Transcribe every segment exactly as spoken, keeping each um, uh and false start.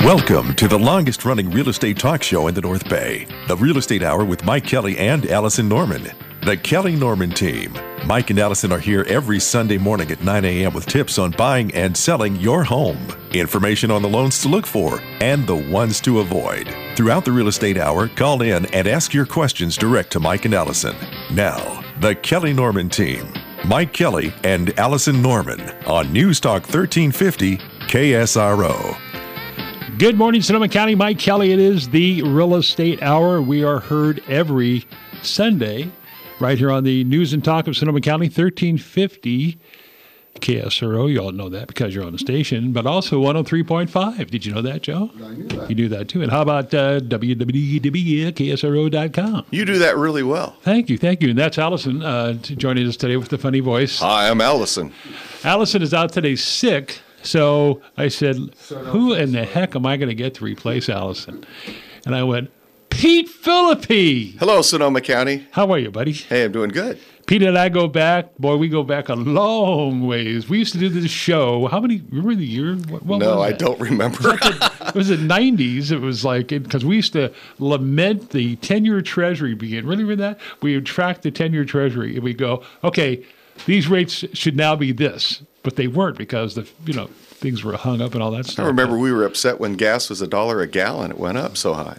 Welcome to the longest-running real estate talk show in the North Bay, the Real Estate Hour with Mike Kelly and Allison Norman. The Kelly Norman team. Mike and Allison are here every Sunday morning at nine a.m. with tips on buying and selling your home, information on the loans to look for, and the ones to avoid. Throughout the Real Estate Hour, call in and ask your questions direct to Mike and Allison. Now, the Kelly Norman team. Mike Kelly and Allison Norman on News Talk thirteen fifty K S R O. Good morning, Sonoma County. Mike Kelly. It is the Real Estate Hour. We are heard every Sunday right here on the News and Talk of Sonoma County, thirteen fifty K S R O. You all know that because you're on the station, but also one oh three point five. Did you know that, Joe? I knew that. You knew that, too. And how about uh, w w w dot k s r o dot com? You do that really well. Thank you, thank you. And that's Allison uh, joining us today with the funny voice. Hi, I'm Allison. Allison is out today sick. So I said, who in the heck am I going to get to replace Allison? And I went, Pete Philippi. Hello, Sonoma County. How are you, buddy? Hey, I'm doing good. Pete and I go back. Boy, we go back a long ways. We used to do this show. How many? Remember the year? What, what no, was I that? don't remember. Was it, was it nineties? It was like, because we used to lament the ten-year treasury being. Really remember that? We would track the ten-year treasury, and we go, okay, these rates should now be this. But they weren't because the you know things were hung up and all that stuff. I remember we were upset when gas was a dollar a gallon. It went up so high.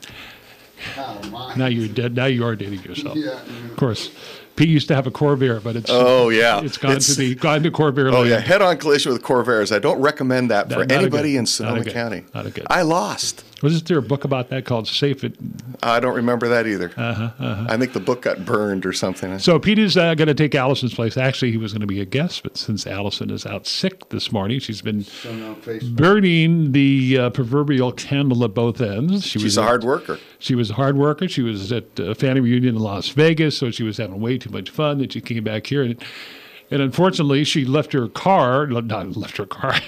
Oh, now you're dead. Now you are dating yourself. Yeah. Of course. Pete used to have a Corvair, but it's Oh, yeah. it's gone It's- to the gone to Corvair. Oh, land. yeah. Head-on collision with Corvairs. I don't recommend that Not- for not a anybody good- in not a Sonoma good- County. not a good. I lost. Wasn't there a book about that called Safe It? I don't remember that either. Uh-huh, uh-huh. I think the book got burned or something. So Pete is uh, going to take Allison's place. Actually, he was going to be a guest, but since Allison is out sick this morning, she's been Shown on Facebook. burning the uh, proverbial candle at both ends. She She's was a at- hard worker. She was a hard worker. She was at uh, Family Reunion in Las Vegas, so she was having way too much fun. Then she came back here, and, and unfortunately, she left her car. Not left her car.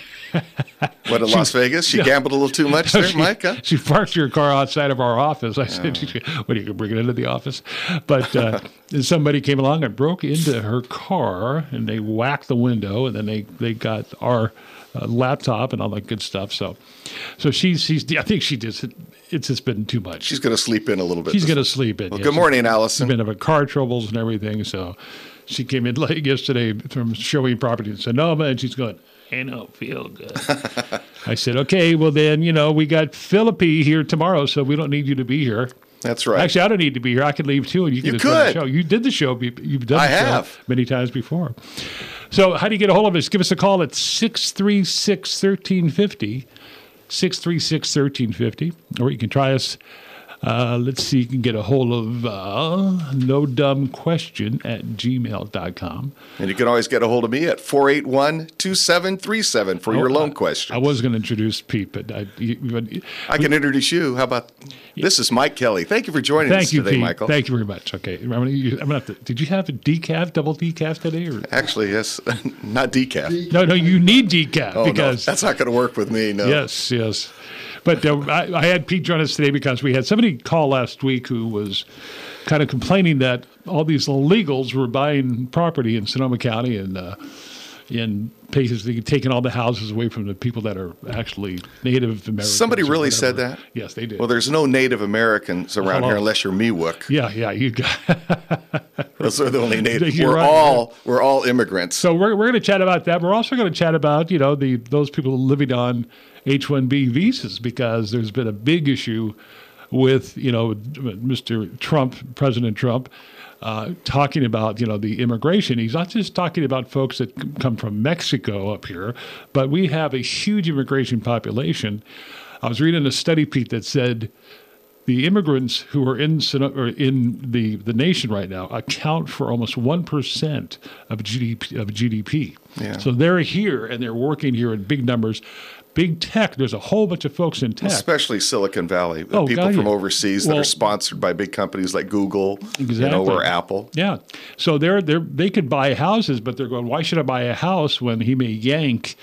What, in Las Vegas? She gambled a little too much there, she, Mike? Huh? she parked her car outside of our office. I said, what, are you going to bring it into the office? But uh, somebody came along and broke into her car, and they whacked the window, and then they, they got our uh, laptop and all that good stuff. So so she's, she's I think she just, it's just been too much. She's going to sleep in a little bit. She's this- going to sleep in. Well, yeah. good morning, She's Allison. been having car troubles and everything, so she came in late yesterday from showing property in Sonoma, and she's going, I don't feel good. I said, okay, well then, you know, we got Philippi here tomorrow, so we don't need you to be here. That's right. Actually, I don't need to be here. I could leave too, and you can You just run the could. show. You did the show. be- You've done the I show have. many times before. So how do you get a hold of us? Give us a call at six three six, one three five zero, six three six, one three five zero, or you can try us. Uh, let's see, you can get a hold of uh, no dumb question at gmail dot com. And you can always get a hold of me at four eight one, two seven three seven for your Oh, loan I- question. I was going to introduce Pete, but I, you, you- I can introduce you. How about this is Mike Kelly. Thank you for joining thank us you, today, Pete. Michael. Thank you very much. Okay, I'm gonna, you, I'm gonna have to, did you have a decaf, double decaf today? Or? Actually, yes, not decaf. No, no, you need decaf Oh, because no, that's not going to work with me. No. yes, yes. But uh, I, I had Pete join us today because we had somebody call last week who was kind of complaining that all these illegals were buying property in Sonoma County and uh, in basically taking all the houses away from the people that are actually Native Americans. Somebody or really whatever. said that? Yes, they did. Well, there's no Native Americans around Hello. here unless you're Miwok. yeah, yeah, you got. Those are the only Native. You're We're right, all we're all immigrants. So we're we're going to chat about that. We're also going to chat about you know the those people living on H one B visas because there's been a big issue with you know Mister Trump, President Trump, uh, talking about you know the immigration. He's not just talking about folks that c- come from Mexico up here, but we have a huge immigration population. I was reading a study, Pete, that said the immigrants who are in Sono- or in the, the nation right now account for almost one percent of G D P. Of G D P. Yeah. So they're here and they're working here in big numbers. Big tech, there's a whole bunch of folks in tech. Especially Silicon Valley, the Oh, people God, from yeah. overseas that Well- are sponsored by big companies like Google, you know, Exactly. or Apple. Yeah. So they're, they're, they could buy houses, but they're going, why should I buy a house when he may yank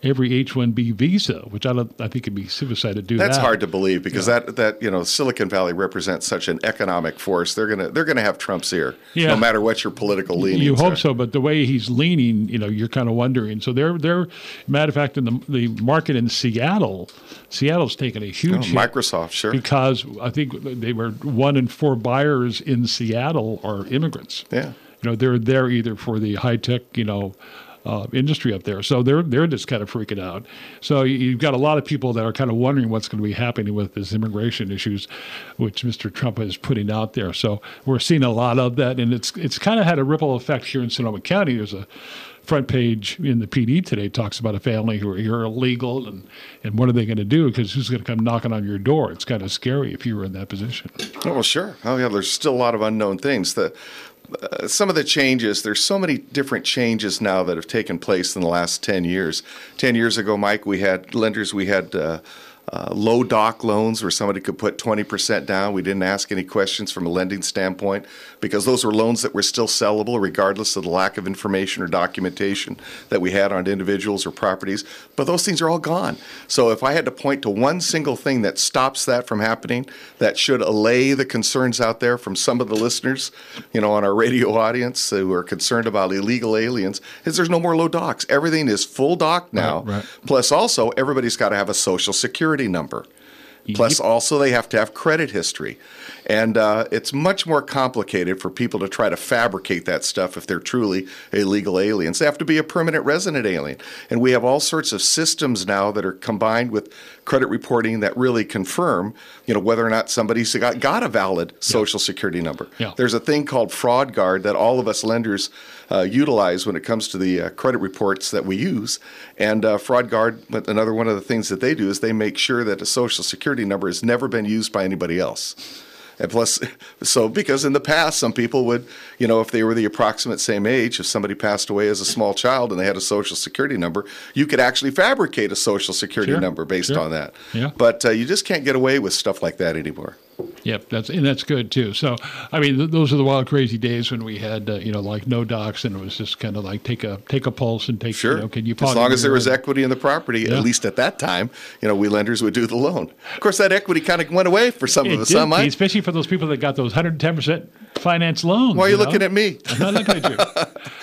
every H one B visa, which I don't, I think it'd be suicide to do That's that. hard to believe because yeah. that that you know Silicon Valley represents such an economic force. They're gonna they're gonna have Trump's ear, yeah. no matter what your political leanings. You hope are. so, but the way he's leaning, you know, you're kind of wondering. So they're they're matter of fact in the the market in Seattle, Seattle's taken a huge oh, hit Microsoft, sure, because I think they were one in four buyers in Seattle are immigrants. Yeah, you know, they're there either for the high tech, you know. Uh, industry up there, so they're they're just kind of freaking out. So you've got a lot of people that are kind of wondering what's going to be happening with this immigration issues, which Mister Trump is putting out there. So we're seeing a lot of that, and it's it's kind of had a ripple effect here in Sonoma County. There's a front page in the P D today talks about a family who are here illegal, and and what are they going to do? Because who's going to come knocking on your door? It's kind of scary if you were in that position. Oh, well, sure. Oh, yeah. There's still a lot of unknown things. The Uh, some of the changes, there's so many different changes now that have taken place in the last ten years. ten years ago, Mike, we had lenders, we had uh, uh, low doc loans where somebody could put twenty percent down. We didn't ask any questions from a lending standpoint because those were loans that were still sellable regardless of the lack of information or documentation that we had on individuals or properties. But those things are all gone. So if I had to point to one single thing that stops that from happening, that should allay the concerns out there from some of the listeners, you know, on our radio audience who are concerned about illegal aliens, is there's no more low docs. Everything is full doc now. Right, right. Plus also, everybody's got to have a social security number. Plus, also, they have to have credit history. And uh, it's much more complicated for people to try to fabricate that stuff if they're truly illegal aliens. They have to be a permanent resident alien. And we have all sorts of systems now that are combined with credit reporting that really confirm, you know, whether or not somebody's got, got a valid social yeah. security number. Yeah. There's a thing called Fraud Guard that all of us lenders uh, utilize when it comes to the uh, credit reports that we use. And uh, Fraud Guard, another one of the things that they do is they make sure that a social security number has never been used by anybody else. And plus, so because in the past, some people would, you know, if they were the approximate same age, if somebody passed away as a small child and they had a social security number, you could actually fabricate a social security sure. number based sure. on that. Yeah. But uh, you just can't get away with stuff like that anymore. Yep, that's and that's good too. So, I mean, th- those are the wild, crazy days when we had, uh, you know, like no docs, and it was just kind of like take a take a pulse and take. Sure. You know, can you as long as there was and, equity in the property, yeah. at least at that time, you know, we lenders would do the loan. Of course, that equity kind of went away for some it of us. Did, Some might. especially for those people that got those one hundred ten percent finance loans. Why are you, you know? looking at me? I'm not looking at you.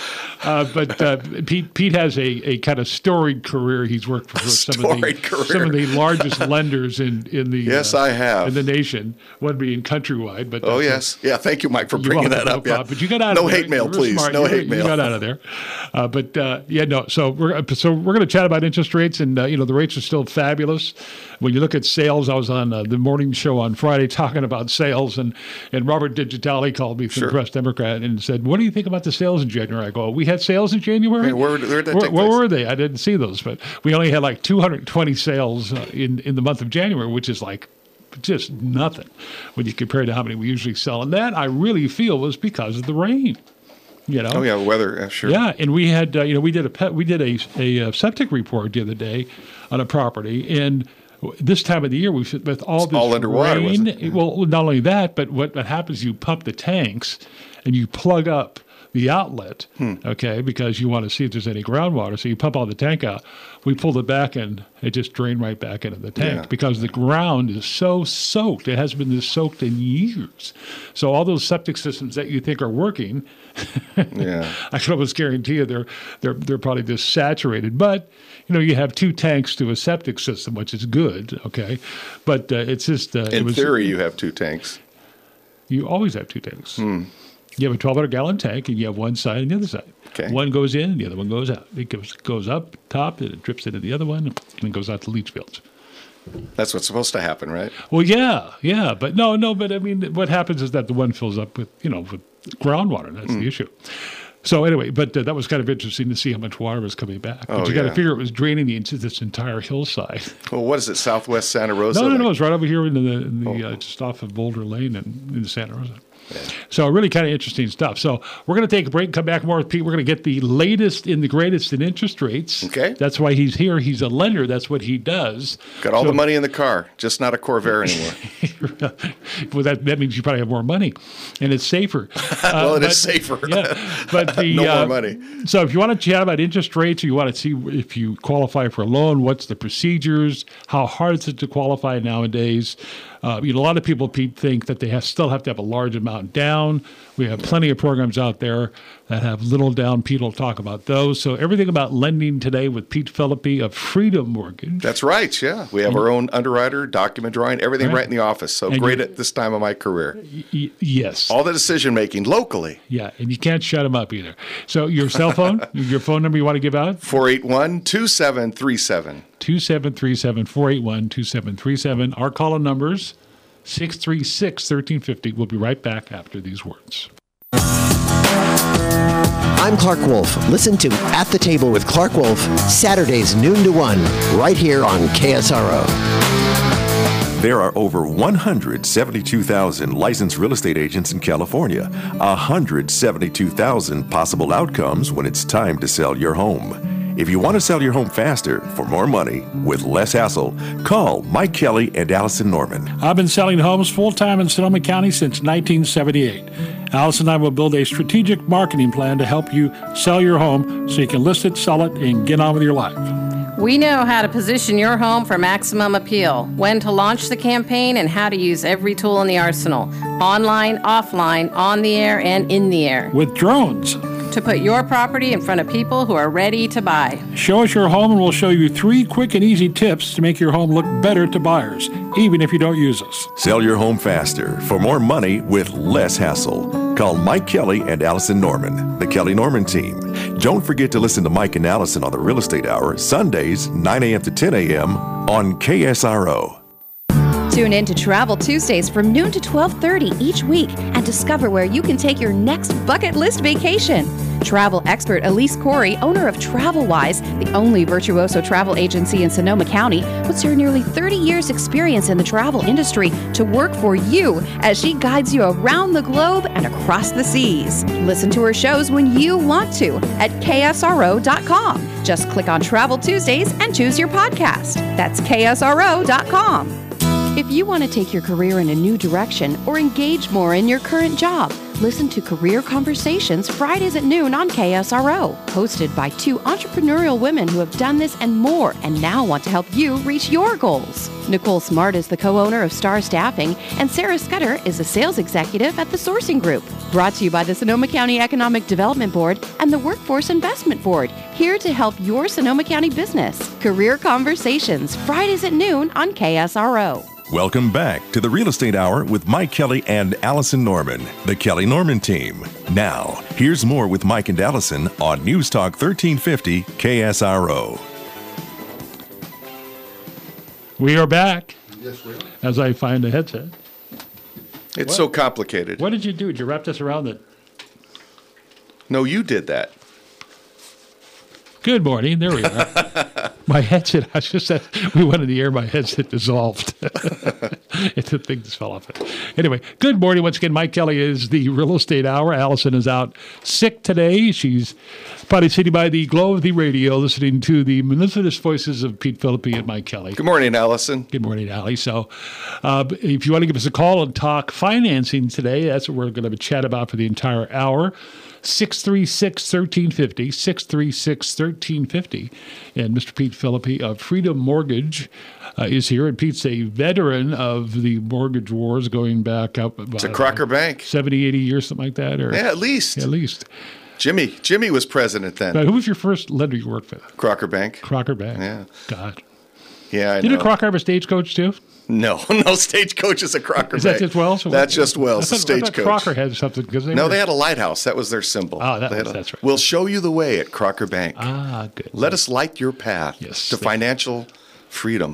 Uh, but uh, Pete Pete has a, a kind of storied career. He's worked for some of the career. some of the largest lenders in in the yes, uh, I have in the nation. One being Countrywide, but oh yes, yeah. Thank you, Mike, for bringing that up. No yeah, but you got out. No of there. hate mail, You were please. Smart. No you hate were, mail. You got out of there. Uh, but uh, yeah, no. So we're so we're going to chat about interest rates, and uh, you know the rates are still fabulous. When you look at sales, I was on uh, the morning show on Friday talking about sales, and and Robert Digitali called me from Sure. the Press Democrat and said, "What do you think about the sales in January?" I go, "We had sales in January. Hey, where, where did that where, take where place? were they? I didn't see those, but we only had like two hundred twenty sales uh, in in the month of January, which is like just nothing when you compare to how many we usually sell. And that I really feel was because of the rain. You know? Oh yeah, weather. Uh, sure. Yeah, and we had uh, you know we did a pet, we did a a septic report the other day on a property, and this time of the year we with all It's this all underwater, rain. wasn't it? Well, not only that, but what, what happens? You pump the tanks, and you plug up the outlet, Hmm. okay, because you want to see if there's any groundwater. So you pump all the tank out. We pulled it back, and it just drained right back into the tank Yeah. because the ground is so soaked. It hasn't been this soaked in years. So all those septic systems that you think are working, Yeah. I can almost guarantee you they're they're they're probably just saturated. But you know, you have two tanks to a septic system, which is good, okay. But uh, it's just uh, In it was, theory, you have two tanks. you always have two tanks. Hmm. You have a twelve hundred gallon tank, and you have one side and the other side. Okay. One goes in, the other one goes out. It goes goes up top, and it drips into the other one, and it goes out to leach fields. That's what's supposed to happen, right? Well, yeah, yeah, but no, no, but I mean, what happens is that the one fills up with, you know, with groundwater. That's Hmm. the issue. So anyway, but uh, that was kind of interesting to see how much water was coming back. But Oh, you got to yeah. figure it was draining into this entire hillside. Well, what is it? Southwest Santa Rosa? No, no, no, Like- it's right over here in the, in the Oh. uh, just off of Boulder Lane and in Santa Rosa. So really kind of interesting stuff. So we're going to take a break and come back more with Pete. We're going to get the latest and the greatest in interest rates. Okay. That's why he's here. He's a lender. That's what he does. Got all So- the money in the car, just not a Corvair anymore. well, that, that means you probably have more money, and it's safer. Well, Uh, it but- is safer. Yeah, but the No more uh, money. So if you want to chat about interest rates, or you want to see if you qualify for a loan, what's the procedures, how hard is it to qualify nowadays? Uh, you know, a lot of people, Pete, think that they have, still have to have a large amount down. We have plenty of programs out there that have little down. Pete will talk about those. So everything about lending today with Pete Philippi of Freedom Mortgage. That's right. Yeah, we have our own underwriter, document drawing, everything Right. right, in the office. So And great you- at this time of my career. Y- yes. All the decision making locally. Yeah, and you can't shut them up either. So your cell phone, your phone number you want to give out? four eight one, two seven three seven. two seven three seven, four eight one, two seven three seven. Our call-in numbers, six three six, one three five zero. We'll be right back after these words. I'm Clark Wolf. Listen to At the Table with Clark Wolf, Saturdays noon to one, right here on K S R O. There are over one hundred seventy-two thousand licensed real estate agents in California, one hundred seventy-two thousand possible outcomes when it's time to sell your home. If you want to sell your home faster, for more money, with less hassle, call Mike Kelly and Allison Norman. I've been selling homes full-time in Sonoma County since nineteen seventy-eight. Alice and I will build a strategic marketing plan to help you sell your home so you can list it, sell it, and get on with your life. We know how to position your home for maximum appeal, when to launch the campaign, and how to use every tool in the arsenal, online, offline, on the air, and in the air, With drones. to put your property in front of people who are ready to buy. Show us your home and we'll show you three quick and easy tips to make your home look better to buyers, even if you don't use us. Sell your home faster, for more money, with less hassle. Call Mike Kelly and Allison Norman, the Kelly Norman team. Don't forget to listen to Mike and Allison on the Real Estate Hour, Sundays, nine a.m. to ten a.m. on K S R O. Tune in to Travel Tuesdays from noon to twelve thirty each week and discover where you can take your next bucket list vacation. Travel expert Elise Corey, owner of TravelWise, the only virtuoso travel agency in Sonoma County, puts her nearly thirty years experience in the travel industry to work for you as she guides you around the globe and across the seas. Listen to her shows when you want to at K S R O dot com. Just click on Travel Tuesdays and choose your podcast. That's K S R O dot com. If you want to take your career in a new direction or engage more in your current job, listen to Career Conversations Fridays at noon on K S R O, hosted by two entrepreneurial women who have done this and more and now want to help you reach your goals. Nicole Smart is the co-owner of Star Staffing, and Sarah Scudder is a sales executive at the Sourcing Group. Brought to you by the Sonoma County Economic Development Board and the Workforce Investment Board, here to help your Sonoma County business. Career Conversations Fridays at noon on K S R O. Welcome back to the Real Estate Hour with Mike Kelly and Allison Norman, the Kelly Norman team. Now, here's more with Mike and Allison on News Talk thirteen fifty K S R O. We are back Yes, we are. as I find the headset. It's so complicated. What did you do? Did you wrap this around it? No, you did that. Good morning. There we are. My headset, I just said, we went in the air, my headset dissolved. It's a thing just fell off it. Anyway, good morning once again. Mike Kelly is the Real Estate Hour. Allison is out sick today. She's probably sitting by the glow of the radio listening to the monotonous voices of Pete Philippi and Mike Kelly. Good morning, Allison. Good morning, Allie. So uh, if you want to give us a call and talk financing today, that's what we're going to chat about for the entire hour. six three six, one three five zero, six three six, one three five zero. And Mister Pete Philippi of Freedom Mortgage uh, is here. And Pete's a veteran of the mortgage wars going back up about It's a Crocker Bank. seventy, eighty years, something like that? Or Yeah, at least. At least. Jimmy. Jimmy was president then. But who was your first lender you worked with? Crocker Bank. Crocker Bank. Yeah. God. Yeah, I Didn't know. Crocker have a stagecoach too? No, no, Stagecoach is a Crocker Is that Bank. just Wells? That's just Wells, I the thought, I thought Stagecoach. Crocker had something because they No, were, they had a lighthouse. That was their symbol. Oh, that They had was- a- that's right. We'll show you the way at Crocker Bank. Ah, good. Let us light your path Yes, to they- financial freedom.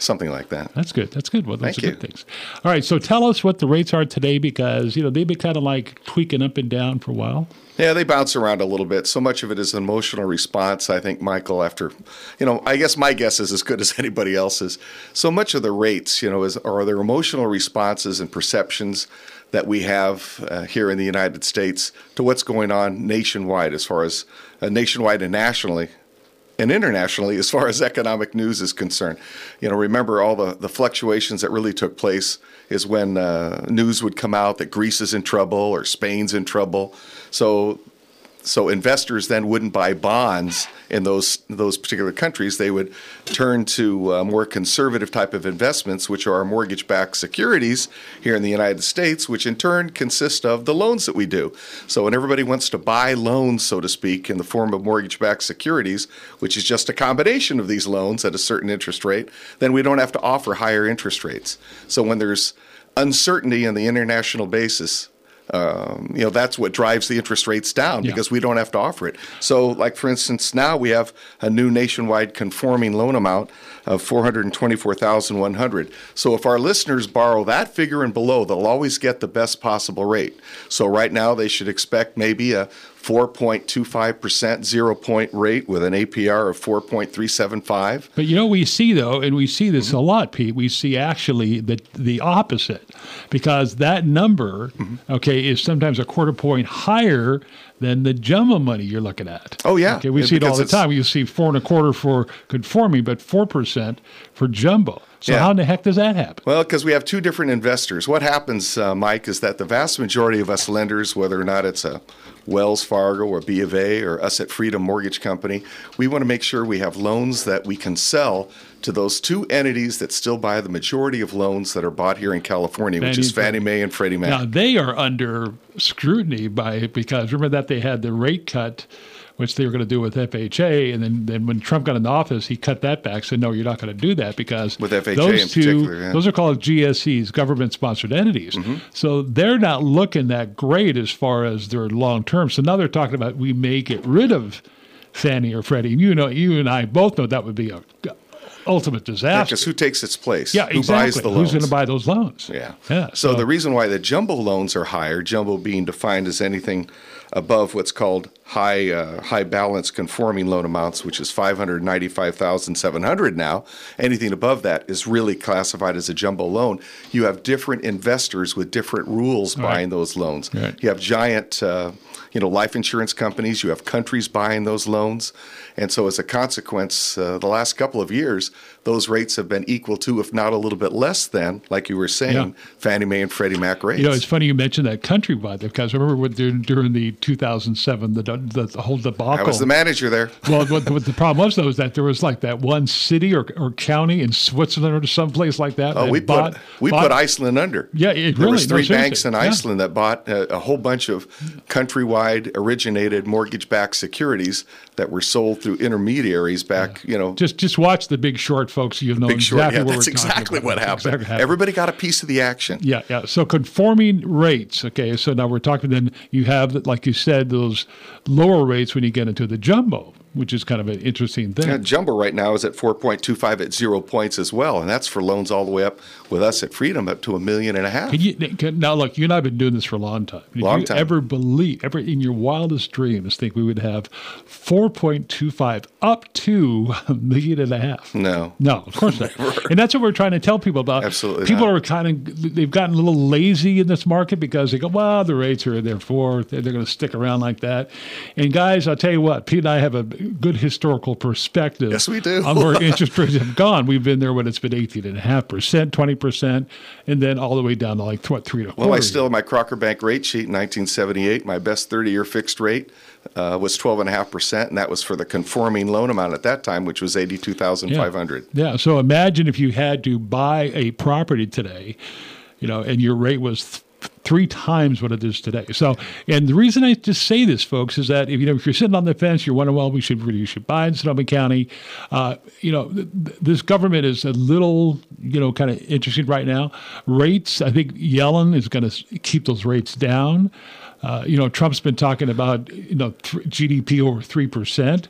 something like that. That's good. That's good. Well, those Thank are you. good things. All right. So tell us what the rates are today, because, you know, they've been kind of like tweaking up and down for a while. Yeah, they bounce around a little bit. So much of it is an emotional response, I think, Michael, after, you know, I guess my guess is as good as anybody else's. So much of the rates, you know, is are their emotional responses and perceptions that we have uh, here in the United States to what's going on nationwide, as far as uh, nationwide and nationally and internationally as far as economic news is concerned. You know, remember all the, the fluctuations that really took place is when uh, news would come out that Greece is in trouble or Spain's in trouble. So so investors then wouldn't buy bonds in those those particular countries. They would turn to uh, more conservative type of investments, which are mortgage-backed securities here in the United States, which in turn consist of the loans that we do. So when everybody wants to buy loans, so to speak, in the form of mortgage-backed securities, which is just a combination of these loans at a certain interest rate, then we don't have to offer higher interest rates. So when there's uncertainty on the international basis, Um, you know, that's what drives the interest rates down, because yeah. we don't have to offer it. So, like, for instance, now we have a new nationwide conforming loan amount of four hundred twenty-four thousand one hundred dollars. So if our listeners borrow that figure and below, they'll always get the best possible rate. So right now they should expect maybe a four point two five percent zero-point rate with an A P R of four point three seven five. But you know, we see, though, and we see this mm-hmm. a lot, Pete, we see actually the, the opposite, because that number, mm-hmm. okay, is sometimes a quarter point higher than the jumbo money you're looking at. Oh, yeah. Okay, we yeah, see it all the time. You see four and a quarter for conforming, but four percent for jumbo. So yeah. how in the heck does that happen? Well, because we have two different investors. What happens, uh, Mike, is that the vast majority of us lenders, whether or not it's a Wells Fargo or B of A or us at Freedom Mortgage Company, we want to make sure we have loans that we can sell to those two entities that still buy the majority of loans that are bought here in California, Fannie which is Fannie Freddie. Mae and Freddie Mac. Now, they are under scrutiny by because remember that they had the rate cut, which they were going to do with F H A, and then, then when Trump got into office, he cut that back, said, no, you're not going to do that, because with F H A those in two, particular, yeah. those are called G S Es, government-sponsored entities. Mm-hmm. So they're not looking that great as far as their long-term. So now they're talking about we may get rid of Fannie or Freddie. You know, you and I both know that would be a ultimate disaster. Because who takes its place? Yeah, who exactly. buys the loans? Who's going to buy those loans? Yeah. yeah so, so the reason why the jumbo loans are higher, jumbo being defined as anything above what's called high uh, high balance conforming loan amounts, which is five hundred ninety-five thousand seven hundred dollars now. Anything above that is really classified as a jumbo loan. You have different investors with different rules right. buying those loans. Right. You have giant uh, you know, life insurance companies. You have countries buying those loans. And so as a consequence, uh, the last couple of years, those rates have been equal to, if not a little bit less than, like you were saying, yeah. Fannie Mae and Freddie Mac rates. You know, it's funny you mentioned that countrywide, because remember what during the two thousand seven, the, the, the whole debacle. I was the manager there. Well, what, what the problem was, though, is that there was like that one city or, or county in Switzerland or someplace like that. Oh, that we bought, put we bought, put Iceland under. Yeah, it there really, was three no, banks in yeah. Iceland that bought a, a whole bunch of countrywide originated mortgage-backed securities that were sold through intermediaries back, yeah. you know. Just just watch The Big Short, folks. You'll know Big Short, exactly yeah, what that's we're exactly talking what about. happened. Exactly happened. Everybody got a piece of the action. Yeah, yeah. So conforming rates. Okay, so now we're talking. Then you have, like you said, those lower rates when you get into the jumbo, which is kind of an interesting thing. Yeah, jumbo right now is at four point two five at zero points as well, and that's for loans all the way up with us at Freedom up to a million and a half. Can you, can, now, look, you and I have been doing this for a long time. Did long you time. ever believe, ever in your wildest dreams, think we would have four point two five up to a million and a half? No. No, of course not. And that's what we're trying to tell people about. Absolutely People not. are kind of, they've gotten a little lazy in this market because they go, well, the rates are there for, they're going to stick around like that. And guys, I'll tell you what, Pete and I have a good historical perspective. Yes, we do. On where interest rates have gone. We've been there when it's been eighteen point five percent, twenty percent, and then all the way down to like, what, three and a quarter. Well, I still have my Crocker Bank rate sheet in nineteen seventy-eight. My best thirty-year fixed rate uh, was twelve point five percent, and that was for the conforming loan amount at that time, which was eighty-two thousand five hundred dollars. Yeah. yeah, so imagine if you had to buy a property today, you know, and your rate was th- three times what it is today. So, and the reason I just say this, folks, is that if you know if you're sitting on the fence, you're wondering, well, we should really you should buy in Sonoma County. Uh, you know, th- th- this government is a little, you know, kind of interesting right now. Rates, I think Yellen is going to keep those rates down. Uh, you know, Trump's been talking about, you know, th- G D P over three percent.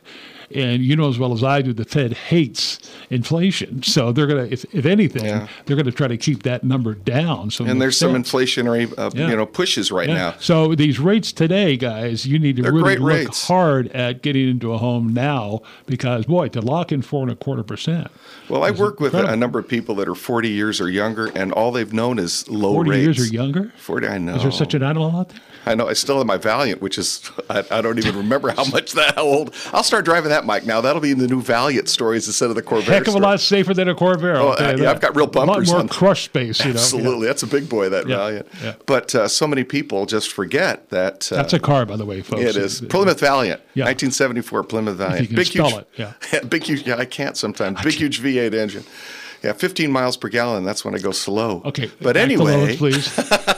And you know as well as I do, the Fed hates inflation. So they're going to, if, if anything, Yeah. they're going to try to keep that number down. So And there's some sense. inflationary, uh, Yeah. you know, pushes right Yeah. now. So these rates today, guys, you need to They're really great look rates. hard at getting into a home now because, boy, to lock in four and a quarter percent. Well, I work with a, incredible. a number of people that are forty years or younger, and all they've known is low forty rates. years or younger? forty, I know. Is there such an animal out there? I know. I still have my Valiant, which is, I, I don't even remember how much that, how old. I'll start driving that, Mike, now. That'll be in the new Valiant stories instead of the Corvair Heck of a story. lot safer than a Corvair. Oh, I'll tell you uh, yeah, that. I've got real bumpers A lot more on- crush space, you know. Absolutely. That's a big boy, that Yeah, Valiant. yeah. But uh, so many people just forget that. Uh, That's a car, by the way, folks. It is. Plymouth Valiant, Yeah. nineteen seventy-four Plymouth Valiant. you can big, spell huge, it, yeah. Big, huge, yeah, I can't sometimes. Big, huge V eight engine. Yeah, fifteen miles per gallon. That's when I go slow. Okay. But back to anyway, loans, please.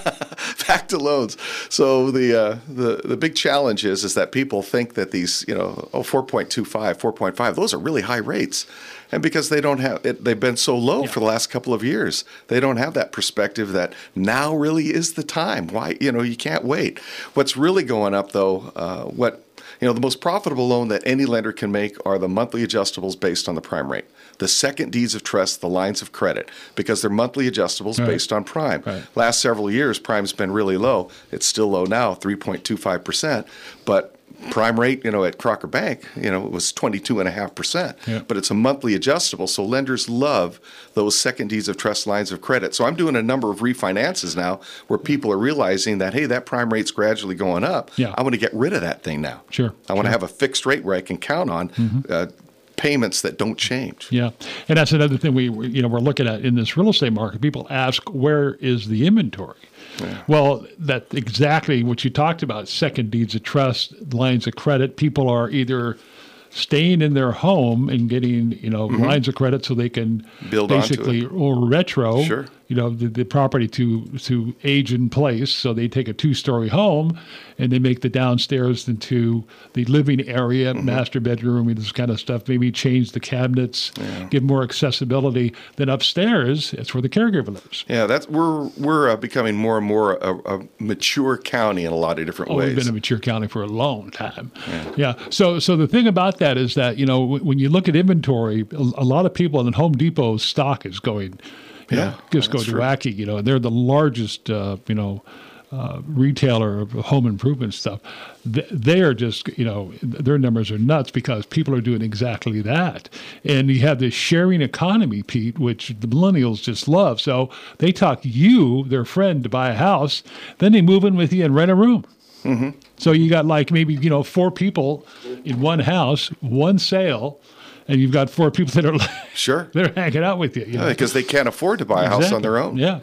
back to loans. So the uh, the the big challenge is is that people think that these, you know, oh, four point two five, four point five, those are really high rates. And because they don't have it, they've been so low Yeah. for the last couple of years, they don't have that perspective that now really is the time. Why, you know, you can't wait. What's really going up though, uh, what you know, the most profitable loan that any lender can make are the monthly adjustables based on the prime rate. The second deeds of trust, the lines of credit, because they're monthly adjustables Right. based on prime. Right. Last several years, prime's been really low. It's still low now, three point two five percent. But prime rate, you know, at Crocker Bank, you know, it was twenty-two point five percent. Yeah. But it's a monthly adjustable, so lenders love those second deeds of trust lines of credit. So I'm doing a number of refinances now where people are realizing that, hey, that prime rate's gradually going up. Yeah. I want to get rid of that thing now. Sure, I want to sure. have a fixed rate where I can count on uh, payments that don't change. Yeah, and that's another thing we you know we're looking at in this real estate market. People ask, where is the inventory? Well, that's exactly what you talked about. Second deeds of trust, lines of credit. People are either staying in their home and getting you know lines of credit so they can Build onto basically it. or retro Sure. you know the, the property to to age in place. So they take a two-story home and they make the downstairs into the living area, master bedroom, this kind of stuff. Maybe change the cabinets, give more accessibility. Then upstairs, it's where the caregiver lives. Yeah, that's we're we're uh, becoming more and more a, a mature county in a lot of different Oh, ways. we've been a mature county for a long time. Yeah. yeah. So, so the thing about that is that you know w- when you look at inventory, a, a lot of people in Home Depot stock is going, you Yeah, know, just that's going true. wacky. You know, they're the largest, uh, you know. Uh, retailer of home improvement stuff, Th- they are just, you know, their numbers are nuts because people are doing exactly that. And you have this sharing economy, Pete, which the millennials just love. So they talk you, their friend, to buy a house, then they move in with you and rent a room. Mm-hmm. So you got like maybe, you know, four people in one house, one sale, and you've got four people that are Sure. they're hanging out with you. you know? Because they can't afford to buy a house on their own. Yeah.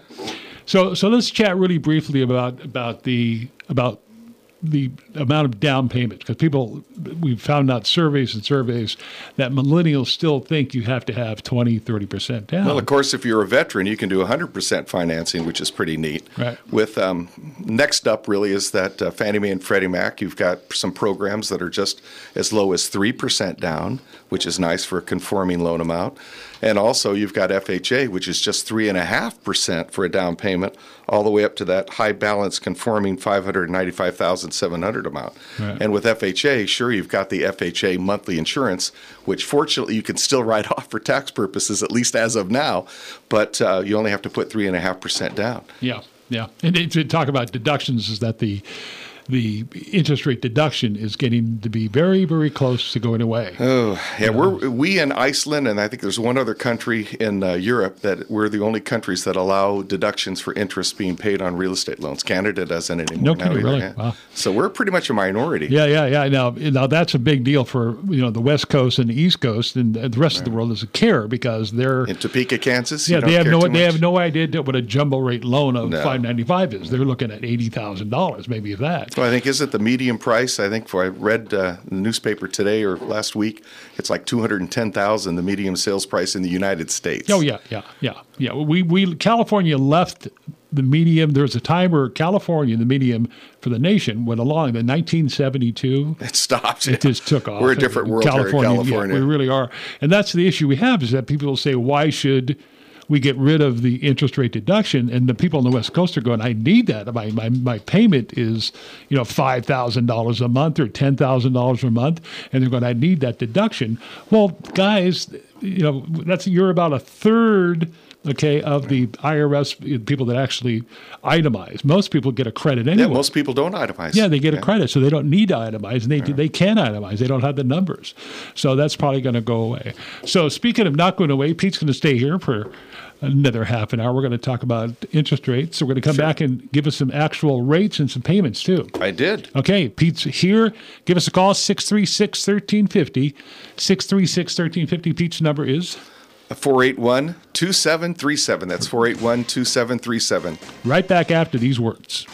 So so let's chat really briefly about about the about the amount of down payment because people we've found out surveys and surveys that millennials still think you have to have twenty, thirty percent down. Well, of course, if you're a veteran, you can do one hundred percent financing, which is pretty neat. Right. With um, next up, really, is that uh, Fannie Mae and Freddie Mac. You've got some programs that are just as low as three percent down, which is nice for a conforming loan amount. And also, you've got F H A, which is just three point five percent for a down payment, all the way up to that high balance conforming five hundred ninety-five thousand seven hundred dollars amount. Right. And with F H A, sure, you've got the F H A monthly insurance, which fortunately you can still write off for tax purposes, at least as of now, but uh, you only have to put three point five percent down. Yeah, yeah. And to- to talk about deductions is that the the interest rate deduction is getting to be very, very close to going away. Oh, yeah, we're we in Iceland, and I think there's one other country in uh, Europe that we're the only countries that allow deductions for interest being paid on real estate loans. Canada doesn't anymore. No now kidding, either, really? yeah. Wow. So we're pretty much a minority. Yeah, yeah, yeah. Now, now that's a big deal for you know the West Coast and the East Coast, and the rest of the world doesn't care because they're In Topeka, Kansas, you yeah don't they have care no too they much? have no idea what a jumbo rate loan of No. five ninety five is. They're looking at eighty thousand dollars, maybe if that. Well, I think isn't the median price? I think for I read uh, the newspaper today or last week, it's like two hundred and ten thousand. The median sales price in the United States. Oh yeah, yeah, yeah, yeah. We we California left the medium. There was a time where California, the medium for the nation, went along. In nineteen seventy-two, It stopped. it just took off. We're a different world here in California. Yeah, we really are, and that's the issue we have is that people will say, why should we get rid of the interest rate deduction, and the people on the West Coast are going, I need that. My my, my payment is, you know, five thousand dollars a month or ten thousand dollars a month, and they're going, I need that deduction. Well, guys, you know, that's you're about a third, okay, of the I R S people that actually itemize. Most people get a credit anyway. Yeah, most people don't itemize. Yeah, they get yeah. a credit, so they don't need to itemize, and they Yeah. they can itemize. They don't have the numbers, so that's probably going to go away. So speaking of not going away, Pete's going to stay here for another half an hour. We're going to talk about interest rates. So we're going to come Sure. back and give us some actual rates and some payments too. I did. Okay, Pete's here. Give us a call, six three six, one three five zero. six three six, one three five zero. Pete's number is? four eight one, two seven three seven. That's four eight one, two seven three seven. Right back after these words.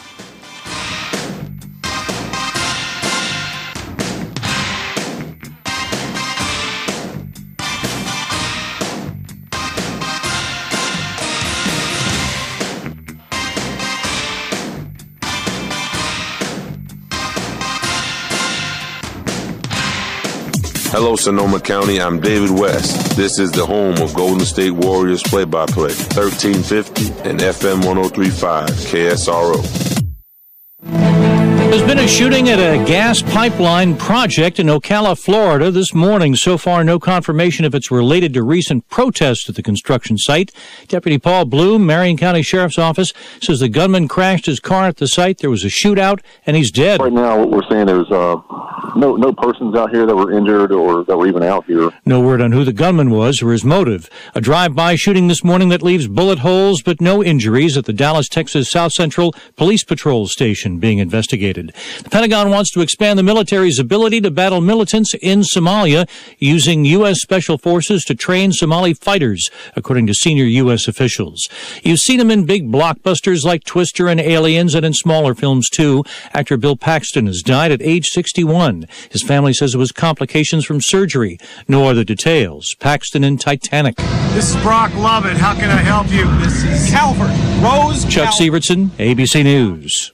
Hello, Sonoma County. I'm David West. This is the home of Golden State Warriors play-by-play, thirteen fifty and F M one oh three point five K S R O. There's been a shooting at a gas pipeline project in Ocala, Florida this morning. So far, no confirmation if it's related to recent protests at the construction site. Deputy Paul Bloom, Marion County Sheriff's Office, says the gunman crashed his car at the site. There was a shootout, and he's dead. Right now, what we're saying is uh, no no persons out here that were injured or that were even out here. No word on who the gunman was or his motive. A drive-by shooting this morning that leaves bullet holes but no injuries at the Dallas, Texas South Central Police Patrol Station being investigated. The Pentagon wants to expand the military's ability to battle militants in Somalia using U S Special Forces to train Somali fighters, according to senior U S officials. You've seen him in big blockbusters like Twister and Aliens and in smaller films too. Actor Bill Paxton has died at age sixty-one. His family says it was complications from surgery. No other details. Paxton in Titanic. This is Brock Lovett. How can I help you? This is Calvert. Rose Chuck Cal- Sievertson, A B C News.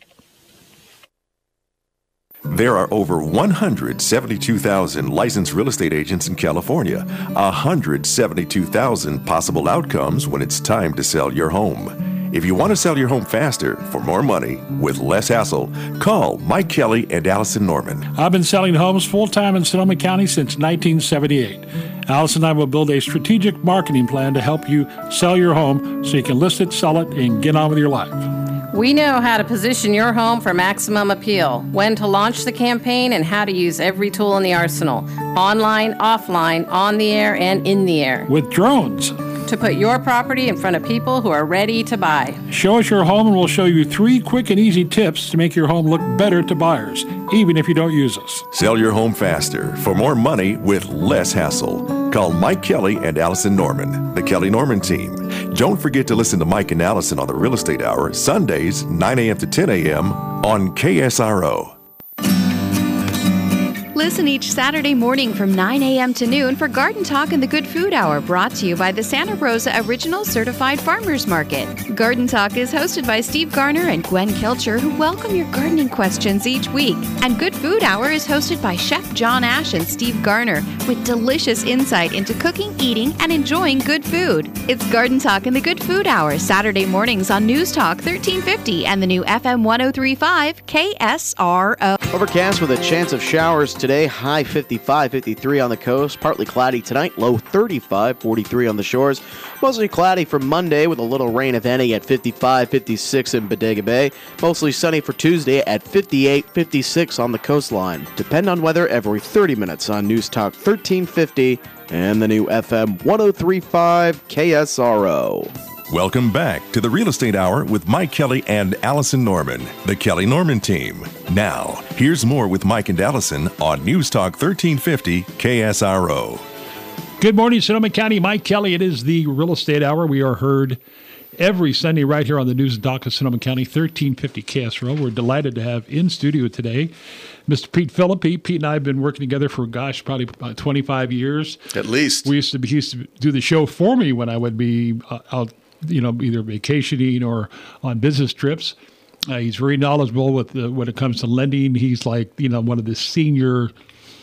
There are over one hundred seventy-two thousand licensed real estate agents in California, one hundred seventy-two thousand possible outcomes when it's time to sell your home. If you want to sell your home faster, for more money, with less hassle, call Mike Kelly and Allison Norman. I've been selling homes full-time in Sonoma County since nineteen seventy-eight. Alice and I will build a strategic marketing plan to help you sell your home so you can list it, sell it, and get on with your life. We know how to position your home for maximum appeal, when to launch the campaign, and how to use every tool in the arsenal, online, offline, on the air, and in the air. With drones. To put your property in front of people who are ready to buy. Show us your home and we'll show you three quick and easy tips to make your home look better to buyers, even if you don't use us. Sell your home faster, for more money, with less hassle. Call Mike Kelly and Allison Norman, the Kelly Norman team. Don't forget to listen to Mike and Allison on the Real Estate Hour, Sundays, nine a.m. to ten a.m. on K S R O. Listen each Saturday morning from nine a.m. to noon for Garden Talk and the Good Food Hour, brought to you by the Santa Rosa Original Certified Farmers Market. Garden Talk is hosted by Steve Garner and Gwen Kilcher, who welcome your gardening questions each week. And Good Food Hour is hosted by Chef John Ash and Steve Garner, with delicious insight into cooking, eating, and enjoying good food. It's Garden Talk and the Good Food Hour, Saturday mornings on News Talk thirteen fifty and the new F M one oh three point five K S R O. Overcast with a chance of showers today, high fifty-five, fifty-three on the coast, partly cloudy tonight, low thirty-five, forty-three on the shores. Mostly cloudy for Monday with a little rain, if any, at fifty-five, fifty-six in Bodega Bay. Mostly sunny for Tuesday at fifty-eight, fifty-six on the coastline. Depend on weather every thirty minutes on News Talk thirteen fifty and the new F M one oh three point five K S R O. Welcome back to the Real Estate Hour with Mike Kelly and Allison Norman, the Kelly Norman team. Now, here's more with Mike and Allison on News Talk thirteen fifty K S R O. Good morning, Sonoma County. Mike Kelly. It is the Real Estate Hour. We are heard every Sunday right here on the News Talk of Sonoma County, thirteen fifty K S R O. We're delighted to have in studio today Mister Pete Philippi. Pete and I have been working together for, gosh, probably about twenty-five years. At least. We used to be, he used to do the show for me when I would be uh, out, you know, either vacationing or on business trips. Uh, he's very knowledgeable with the, when it comes to lending. He's like, you know, one of the senior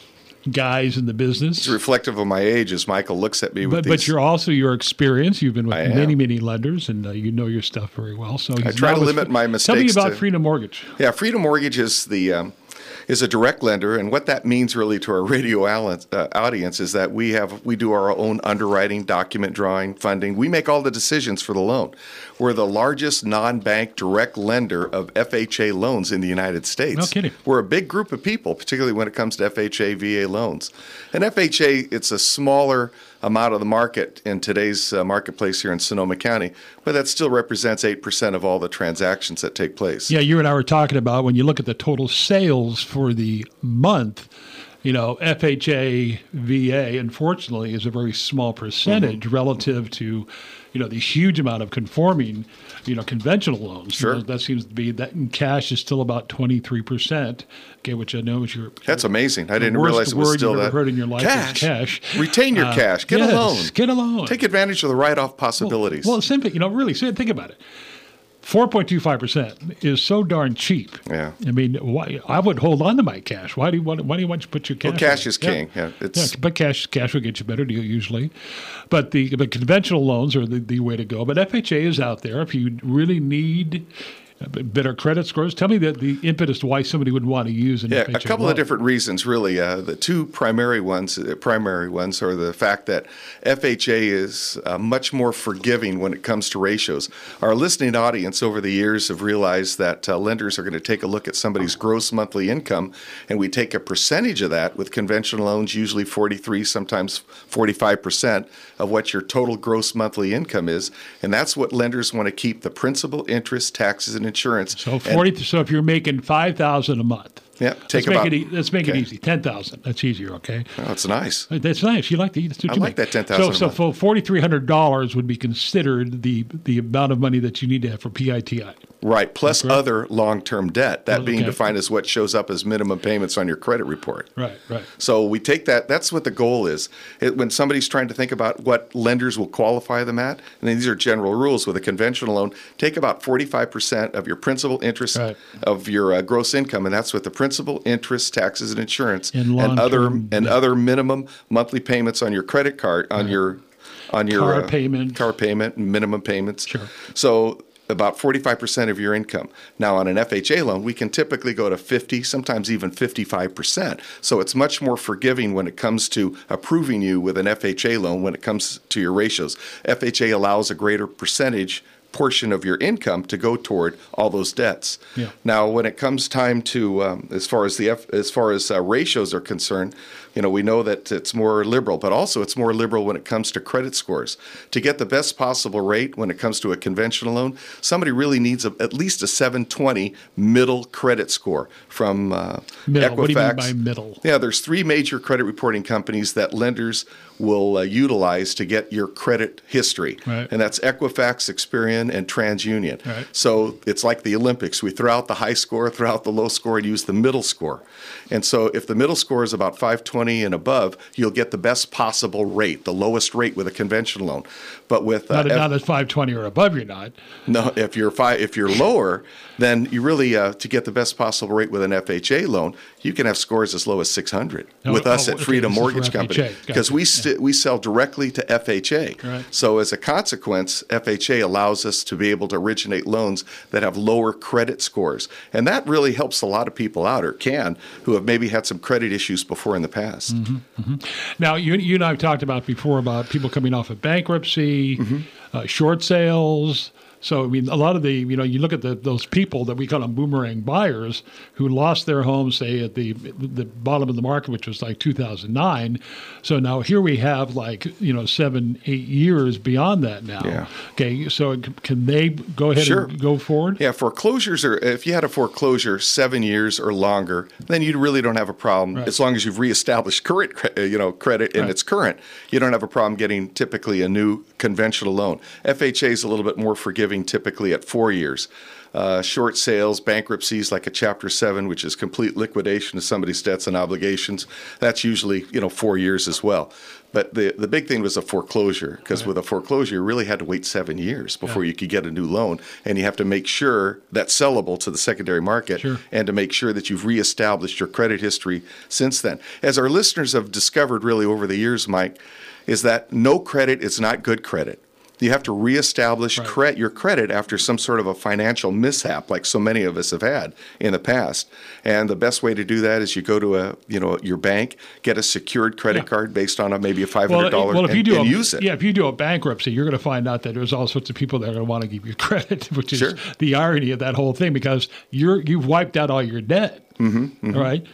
guys in the business. It's reflective of my age as Michael looks at me with But, these. but you're also your experience. You've been with I am. many, many lenders, and uh, you know your stuff very well. So I he's try now to with- limit my mistakes. Tell me about to- Freedom Mortgage. Yeah, Freedom Mortgage is the um, is a direct lender, and what that means really to our radio al- uh, audience is that we have we do our own underwriting, document drawing, funding. We make all the decisions for the loan. We're the largest non-bank direct lender of F H A loans in the United States. No kidding. We're a big group of people, particularly when it comes to F H A, V A loans. And F H A, it's a smaller amount of the market in today's uh, marketplace here in Sonoma County, but that still represents eight percent of all the transactions that take place. Yeah, you and I were talking about when you look at the total sales for the month, you know, F H A, V A, unfortunately, is a very small percentage Mm-hmm. relative to, you know, the huge amount of conforming, you know, conventional loans. Sure. You know, that seems to be that in cash is still about twenty-three percent. Okay, which I know is your. That's amazing. I the didn't worst realize it was word still you've that. ever heard in your life Cash. is cash. Retain your Uh, cash. Get yes, a loan. Get a loan. Take advantage of the write-off possibilities. Well, simply, you know, really, say, think about it. four point two five percent is so darn cheap. Yeah. I mean, why, I would hold on to my cash. Why do you want? Why do you want to put your cash? Well, cash in? is king. Yeah, it's- yeah, but cash cash will get you a better deal usually. But the but conventional loans are the, the way to go. But F H A is out there if you really need better credit scores. Tell me that the impetus to why somebody would want to use an Yeah, F H A a couple loan. of different reasons, really. Uh, the two primary ones, uh, primary ones, are the fact that F H A is uh, much more forgiving when it comes to ratios. Our listening audience over the years have realized that uh, lenders are going to take a look at somebody's gross monthly income, and we take a percentage of that. With conventional loans, usually forty-three, sometimes forty-five percent of what your total gross monthly income is, and that's what lenders want to keep: the principal, interest, taxes, and insurance. So forty. So if you're making five thousand a month. Yeah, take let's about. make it. E- let's make okay. it easy. Ten thousand. That's easier. Okay. Oh, that's nice. That's nice. You like the. That's what I you like make. that ten thousand a So, so month. for forty three hundred dollars would be considered the the amount of money that you need to have for P I T I. Right, plus Correct? other long-term debt, that Oh, being okay. defined as what shows up as minimum payments on your credit report. Right. Right. So we take that, that's what the goal is. It, when somebody's trying to think about what lenders will qualify them at, and these are general rules with a conventional loan, take about forty-five percent of your principal interest Right. of your uh, gross income, and that's with the principal, interest, taxes, and insurance, And and other long-term and debt. other minimum monthly payments on your credit card, on your on your Car uh, payment. car payment, and minimum payments. Sure. So about forty-five percent of your income. Now, on an F H A loan, we can typically go to fifty, sometimes even fifty-five percent. So it's much more forgiving when it comes to approving you with an F H A loan when it comes to your ratios. F H A allows a greater percentage portion of your income to go toward all those debts. Yeah. Now, when it comes time to, um, as far as the F, as far as uh, ratios are concerned, you know, we know that it's more liberal, but also it's more liberal when it comes to credit scores. To get the best possible rate when it comes to a conventional loan, somebody really needs a, at least a seven twenty middle credit score from uh, Middle. Equifax. What do you mean by middle? Yeah, there's three major credit reporting companies that lenders will uh, utilize to get your credit history, Right. and that's Equifax, Experian, and TransUnion. Right. So it's like the Olympics. We throw out the high score, throw out the low score, and use the middle score. And so if the middle score is about five twenty and above, you'll get the best possible rate, the lowest rate with a conventional loan. But with uh, Not, F- not at five twenty or above, you're not. no, if you're five, if you're lower, then you really uh, to get the best possible rate with an F H A loan, you can have scores as low as six hundred Oh, with us oh, at okay, Freedom this is for Mortgage F H A. Company because Gotcha. we st- we sell directly to F H A. Right. So as a consequence, F H A allows us to be able to originate loans that have lower credit scores, and that really helps a lot of people out, or can, who have maybe had some credit issues before in the past. Mm-hmm. Now, you, you and I have talked about before about people coming off of bankruptcy, Mm-hmm. uh, short sales. So, I mean, a lot of the, you know, you look at the, those people that we call them boomerang buyers who lost their homes, say, at the the bottom of the market, which was like two thousand nine. So now here we have like, you know, seven, eight years beyond that now. Yeah. Okay, so can they go ahead Sure. and go forward? Yeah, foreclosures are, if you had a foreclosure seven years or longer, then you really don't have a problem. Right. As long as you've reestablished current, cre- uh, you know, credit and Right. it's current, you don't have a problem getting typically a new conventional loan. F H A is a little bit more forgiving forgiving typically at four years. Uh, short sales, bankruptcies like a Chapter seven, which is complete liquidation of somebody's debts and obligations, that's usually, you know, four years as well. But the, the big thing was a foreclosure, because right. with a foreclosure, you really had to wait seven years before yeah. you could get a new loan. And you have to make sure that's sellable to the secondary market sure. and to make sure that you've reestablished your credit history since then. As our listeners have discovered really over the years, Mike, is that no credit is not good credit. You have to reestablish right. cre- your credit after some sort of a financial mishap, like so many of us have had in the past. And the best way to do that is you go to a, you know, your bank, get a secured credit yeah. card based on a, maybe a five hundred dollars well, well, if and, you do and a, use it. Yeah, if you do a bankruptcy, you're going to find out that there's all sorts of people that are going to want to give you credit, which is sure. the irony of that whole thing, because you're you've wiped out all your debt, mm-hmm, mm-hmm. right?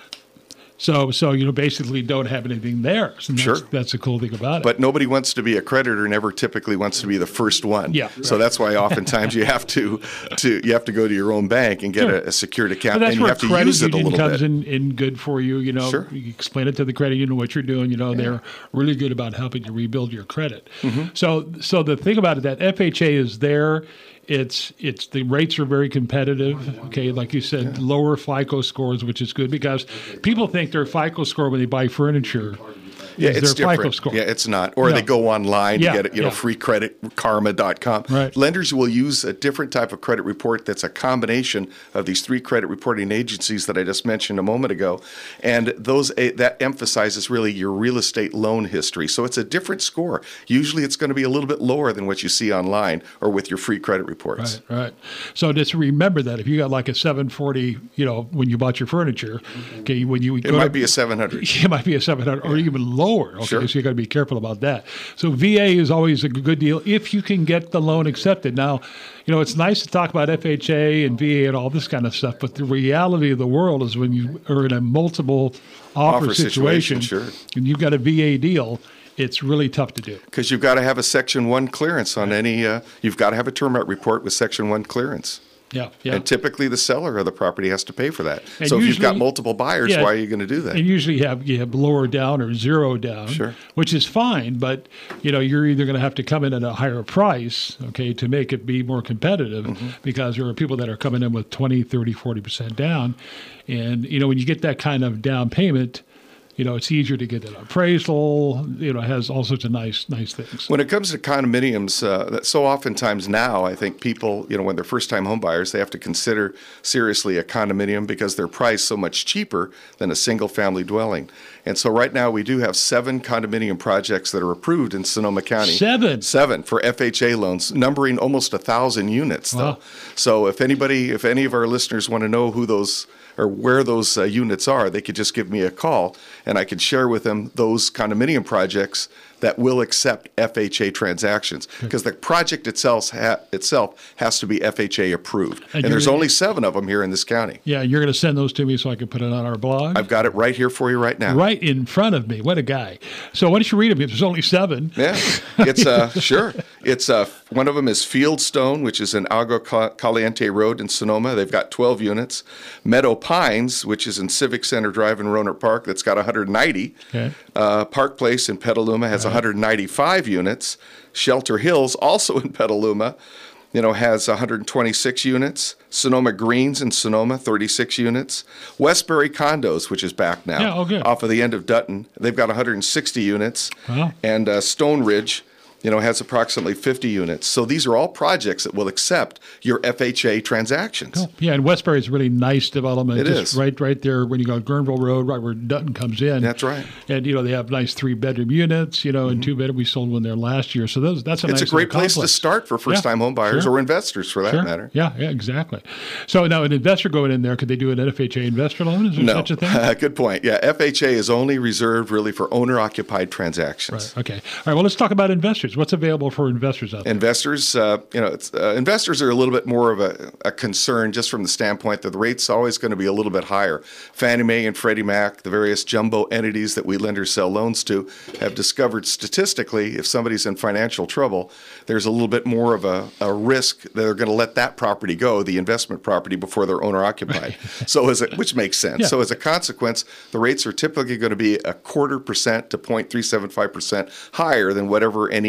So, so you know, basically don't have anything there. So that's, sure. that's the cool thing about it. But nobody wants to be a creditor, never typically wants to be the first one. Yeah. So right. that's why oftentimes you have to, to you have to go to your own bank and get sure. a, a secured account, that's and you where have to credit use it a union little comes bit. in, in good for you. You know, sure. you explain it to the credit union what you're doing. You know, yeah. they're really good about helping you rebuild your credit. Mm-hmm. So, so the thing about it, that F H A is there. It's it's the rates are very competitive. Okay, like you said, yeah. lower FICO scores, which is good because people think their FICO score when they buy furniture. Yeah, is it's their different. FICO score. Yeah, it's not. Or yeah. they go online yeah. to get it, you know, yeah. free credit, karma dot com. Right. Lenders will use a different type of credit report that's a combination of these three credit reporting agencies that I just mentioned a moment ago. And those that emphasizes really your real estate loan history. So it's a different score. Usually it's going to be a little bit lower than what you see online or with your free credit reports. Right, right. So just remember that if you got like a seven forty, you know, when you bought your furniture, okay, when you it might to, be a seven hundred. It might be a seven hundred or even lower. Okay, sure. So you got to be careful about that. So V A is always a good deal if you can get the loan accepted. Now, you know, it's nice to talk about F H A and V A and all this kind of stuff, but the reality of the world is when you are in a multiple offer, offer situation, situation sure. and you've got a V A deal, it's really tough to do. Because you've got to have a Section one clearance on any, uh, you've got to have a term out report with Section one clearance. Yeah, yeah. And typically the seller of the property has to pay for that. And so usually, if you've got multiple buyers, yeah, why are you going to do that? And usually you have you have lower down or zero down, sure. which is fine, but you know, you're either going to have to come in at a higher price, okay, to make it be more competitive mm-hmm. because there are people that are coming in with twenty, thirty, forty percent down. And you know, when you get that kind of down payment, you know, it's easier to get an appraisal. You know, it has all sorts of nice, nice things. When it comes to condominiums, uh, that so oftentimes now, I think people, you know, when they're first-time home buyers, they have to consider seriously a condominium because they're priced so much cheaper than a single-family dwelling. And so right now we do have seven condominium projects that are approved in Sonoma County. Seven? Seven for F H A loans, numbering almost a thousand units, though. Wow. So if anybody, if any of our listeners want to know who those or where those uh, units are, they could just give me a call and I could share with them those condominium projects that will accept F H A transactions because the project itself ha- itself has to be F H A approved. And, and there's gonna, only seven of them here in this county. Yeah, you're going to send those to me so I can put it on our blog? I've got it right here for you right now. Right in front of me. What a guy. So why don't you read them? If there's only seven. Yeah, it's uh, sure. It's uh, one of them is Fieldstone, which is in Agua Caliente Road in Sonoma. They've got twelve units. Meadow Pines, which is in Civic Center Drive in Roanoke Park. That's got one hundred ninety. Okay. Uh, Park Place in Petaluma has one hundred ninety-five units. Shelter Hills, also in Petaluma, you know, has one hundred twenty-six units. Sonoma Greens in Sonoma, thirty-six units. Westbury Condos, which is back now, yeah, oh, good. off of the end of Dutton, they've got one hundred sixty units. Wow. And uh, Stone Ridge, you know, has approximately fifty units. So these are all projects that will accept your F H A transactions. Cool. Yeah, and Westbury is a really nice development. It just is. Right right there when you go Guerneville Road, right where Dutton comes in. That's right. And, you know, they have nice three-bedroom units, you know, mm-hmm. and two-bedroom. We sold one there last year. So those, that's a it's nice a great place complex. to start for first-time yeah, home buyers sure. or investors, for that sure. matter. Yeah, yeah, exactly. So now an investor going in there, could they do an F H A investor loan? Is there no. such a thing? Good point. Yeah, F H A is only reserved really for owner-occupied transactions. Right. Okay. All right, well, let's talk about investors. What's available for investors out there? Investors, uh, you know, it's, uh, investors are a little bit more of a, a concern just from the standpoint that the rate's always going to be a little bit higher. Fannie Mae and Freddie Mac, the various jumbo entities that we lenders sell loans to, have discovered statistically if somebody's in financial trouble, there's a little bit more of a, a risk that they're going to let that property go, the investment property, before they're owner-occupied. So, as a, which makes sense. Yeah. So, as a consequence, the rates are typically going to be a quarter percent to zero point three seven five percent higher than whatever any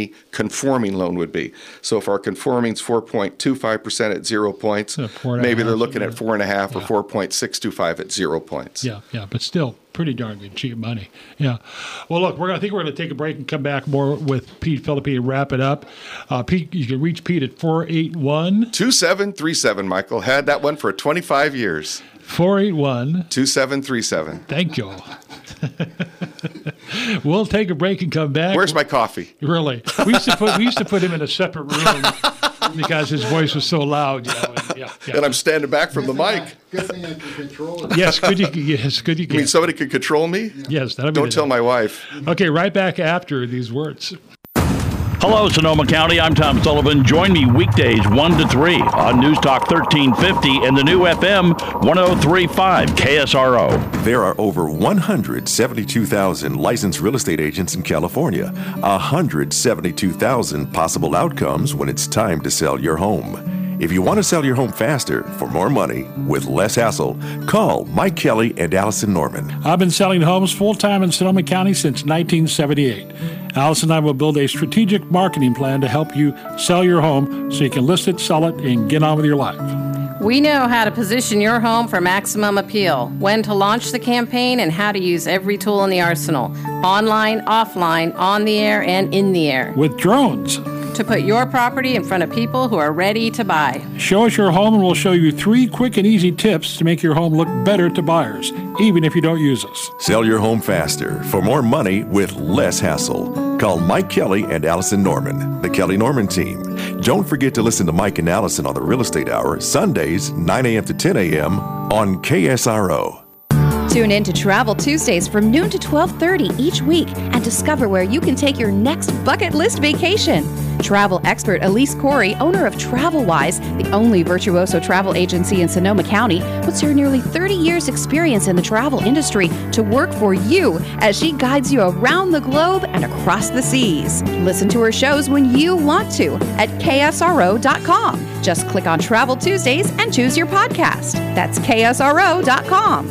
any conforming loan would be. So if our conforming is four point two five percent at zero points, maybe they're looking at four and a half or four point six two five at zero points. Yeah, yeah, but still pretty darn good, cheap money. Yeah. Well, look, we're gonna, I think we're going to take a break and come back more with Pete Philippi and wrap it up. Uh, Pete, you can reach Pete at four eight one two seven three seven, Michael. Had that one for twenty-five years. four eight one two seven three seven. Thank you. We'll take a break and come back. Where's my coffee? Really? We used to put we used to put him in a separate room because his voice was so loud. You know, and, yeah, yeah. and I'm standing back from the mic. Good thing I can control it. Yes, good. You, yes, good. You can. You mean somebody could control me? Yes, that'll be Don't tell my wife. Okay, right back after these words. Hello, Sonoma County. I'm Tom Sullivan. Join me weekdays one to three on News Talk thirteen fifty and the new F M one oh three point five K S R O. There are over one hundred seventy-two thousand licensed real estate agents in California. one hundred seventy-two thousand possible outcomes when it's time to sell your home. If you want to sell your home faster, for more money, with less hassle, call Mike Kelly and Allison Norman. I've been selling homes full-time in Sonoma County since nineteen seventy-eight. Allison and I will build a strategic marketing plan to help you sell your home so you can list it, sell it, and get on with your life. We know how to position your home for maximum appeal, when to launch the campaign, and how to use every tool in the arsenal, online, offline, on the air, and in the air. With drones. To put your property in front of people who are ready to buy. Show us your home and we'll show you three quick and easy tips to make your home look better to buyers, even if you don't use us. Sell your home faster, for more money, with less hassle. Call Mike Kelly and Allison Norman, the Kelly Norman team. Don't forget to listen to Mike and Allison on the Real Estate Hour, Sundays, nine a.m. to ten a.m. on K S R O. Tune in to Travel Tuesdays from noon to twelve thirty each week and discover where you can take your next bucket list vacation. Travel expert Elise Corey, owner of TravelWise, the only virtuoso travel agency in Sonoma County, puts her nearly thirty years experience in the travel industry to work for you as she guides you around the globe and across the seas. Listen to her shows when you want to at K S R O dot com. Just click on Travel Tuesdays and choose your podcast. That's K S R O dot com.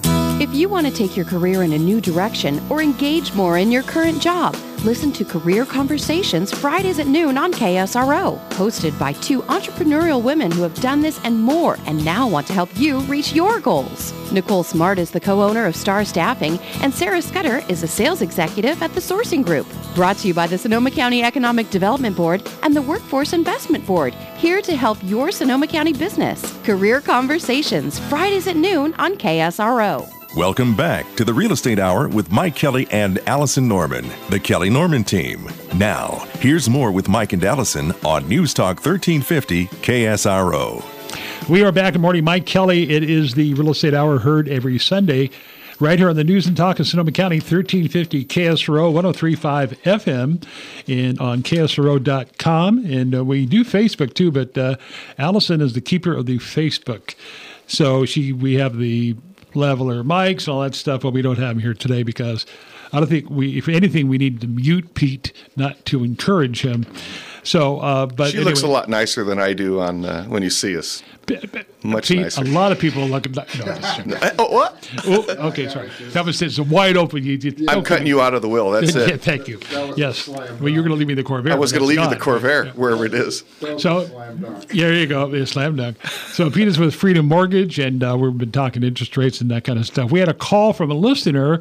If you want to take your career in a new direction or engage more in your current job, listen to Career Conversations Fridays at noon on K S R O, hosted by two entrepreneurial women who have done this and more and now want to help you reach your goals. Nicole Smart is the co-owner of Star Staffing, and Sarah Scudder is a sales executive at The Sourcing Group. Brought to you by the Sonoma County Economic Development Board and the Workforce Investment Board, here to help your Sonoma County business. Career Conversations Fridays at noon on K S R O. Welcome back to the Real Estate Hour with Mike Kelly and Allison Norman, the Kelly Norman team. Now, here's more with Mike and Allison on News Talk thirteen fifty K S R O. We are back. Good morning, Mike Kelly. It is the Real Estate Hour heard every Sunday right here on the News and Talk of Sonoma County, thirteen fifty K S R O, one oh three point five F M, and on K S R O dot com. And uh, we do Facebook too, but uh, Allison is the keeper of the Facebook. So she, we have the leveler mics, all that stuff, but we don't have him here today because I don't think we, if anything, we need to mute Pete, not to encourage him. So, uh, but she anyway. looks a lot nicer than I do on uh, when you see us. B- b- Much Pete, nicer. A lot of people look. No, oh, what? Oh, okay, sorry. That was it's wide open. You, you, I'm okay. cutting you out of the will. That's it. Yeah, thank you. Yes. Well, you're going to leave me the Corvair. I was going to leave you the Corvair, yeah. wherever it is. So, yeah, there you go. Yeah, slam dunk. So, Pete is with Freedom Mortgage, and uh, we've been talking interest rates and that kind of stuff. We had a call from a listener.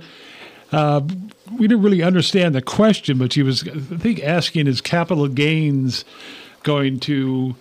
Uh, we didn't really understand the question, but she was, I think, asking, is capital gains going to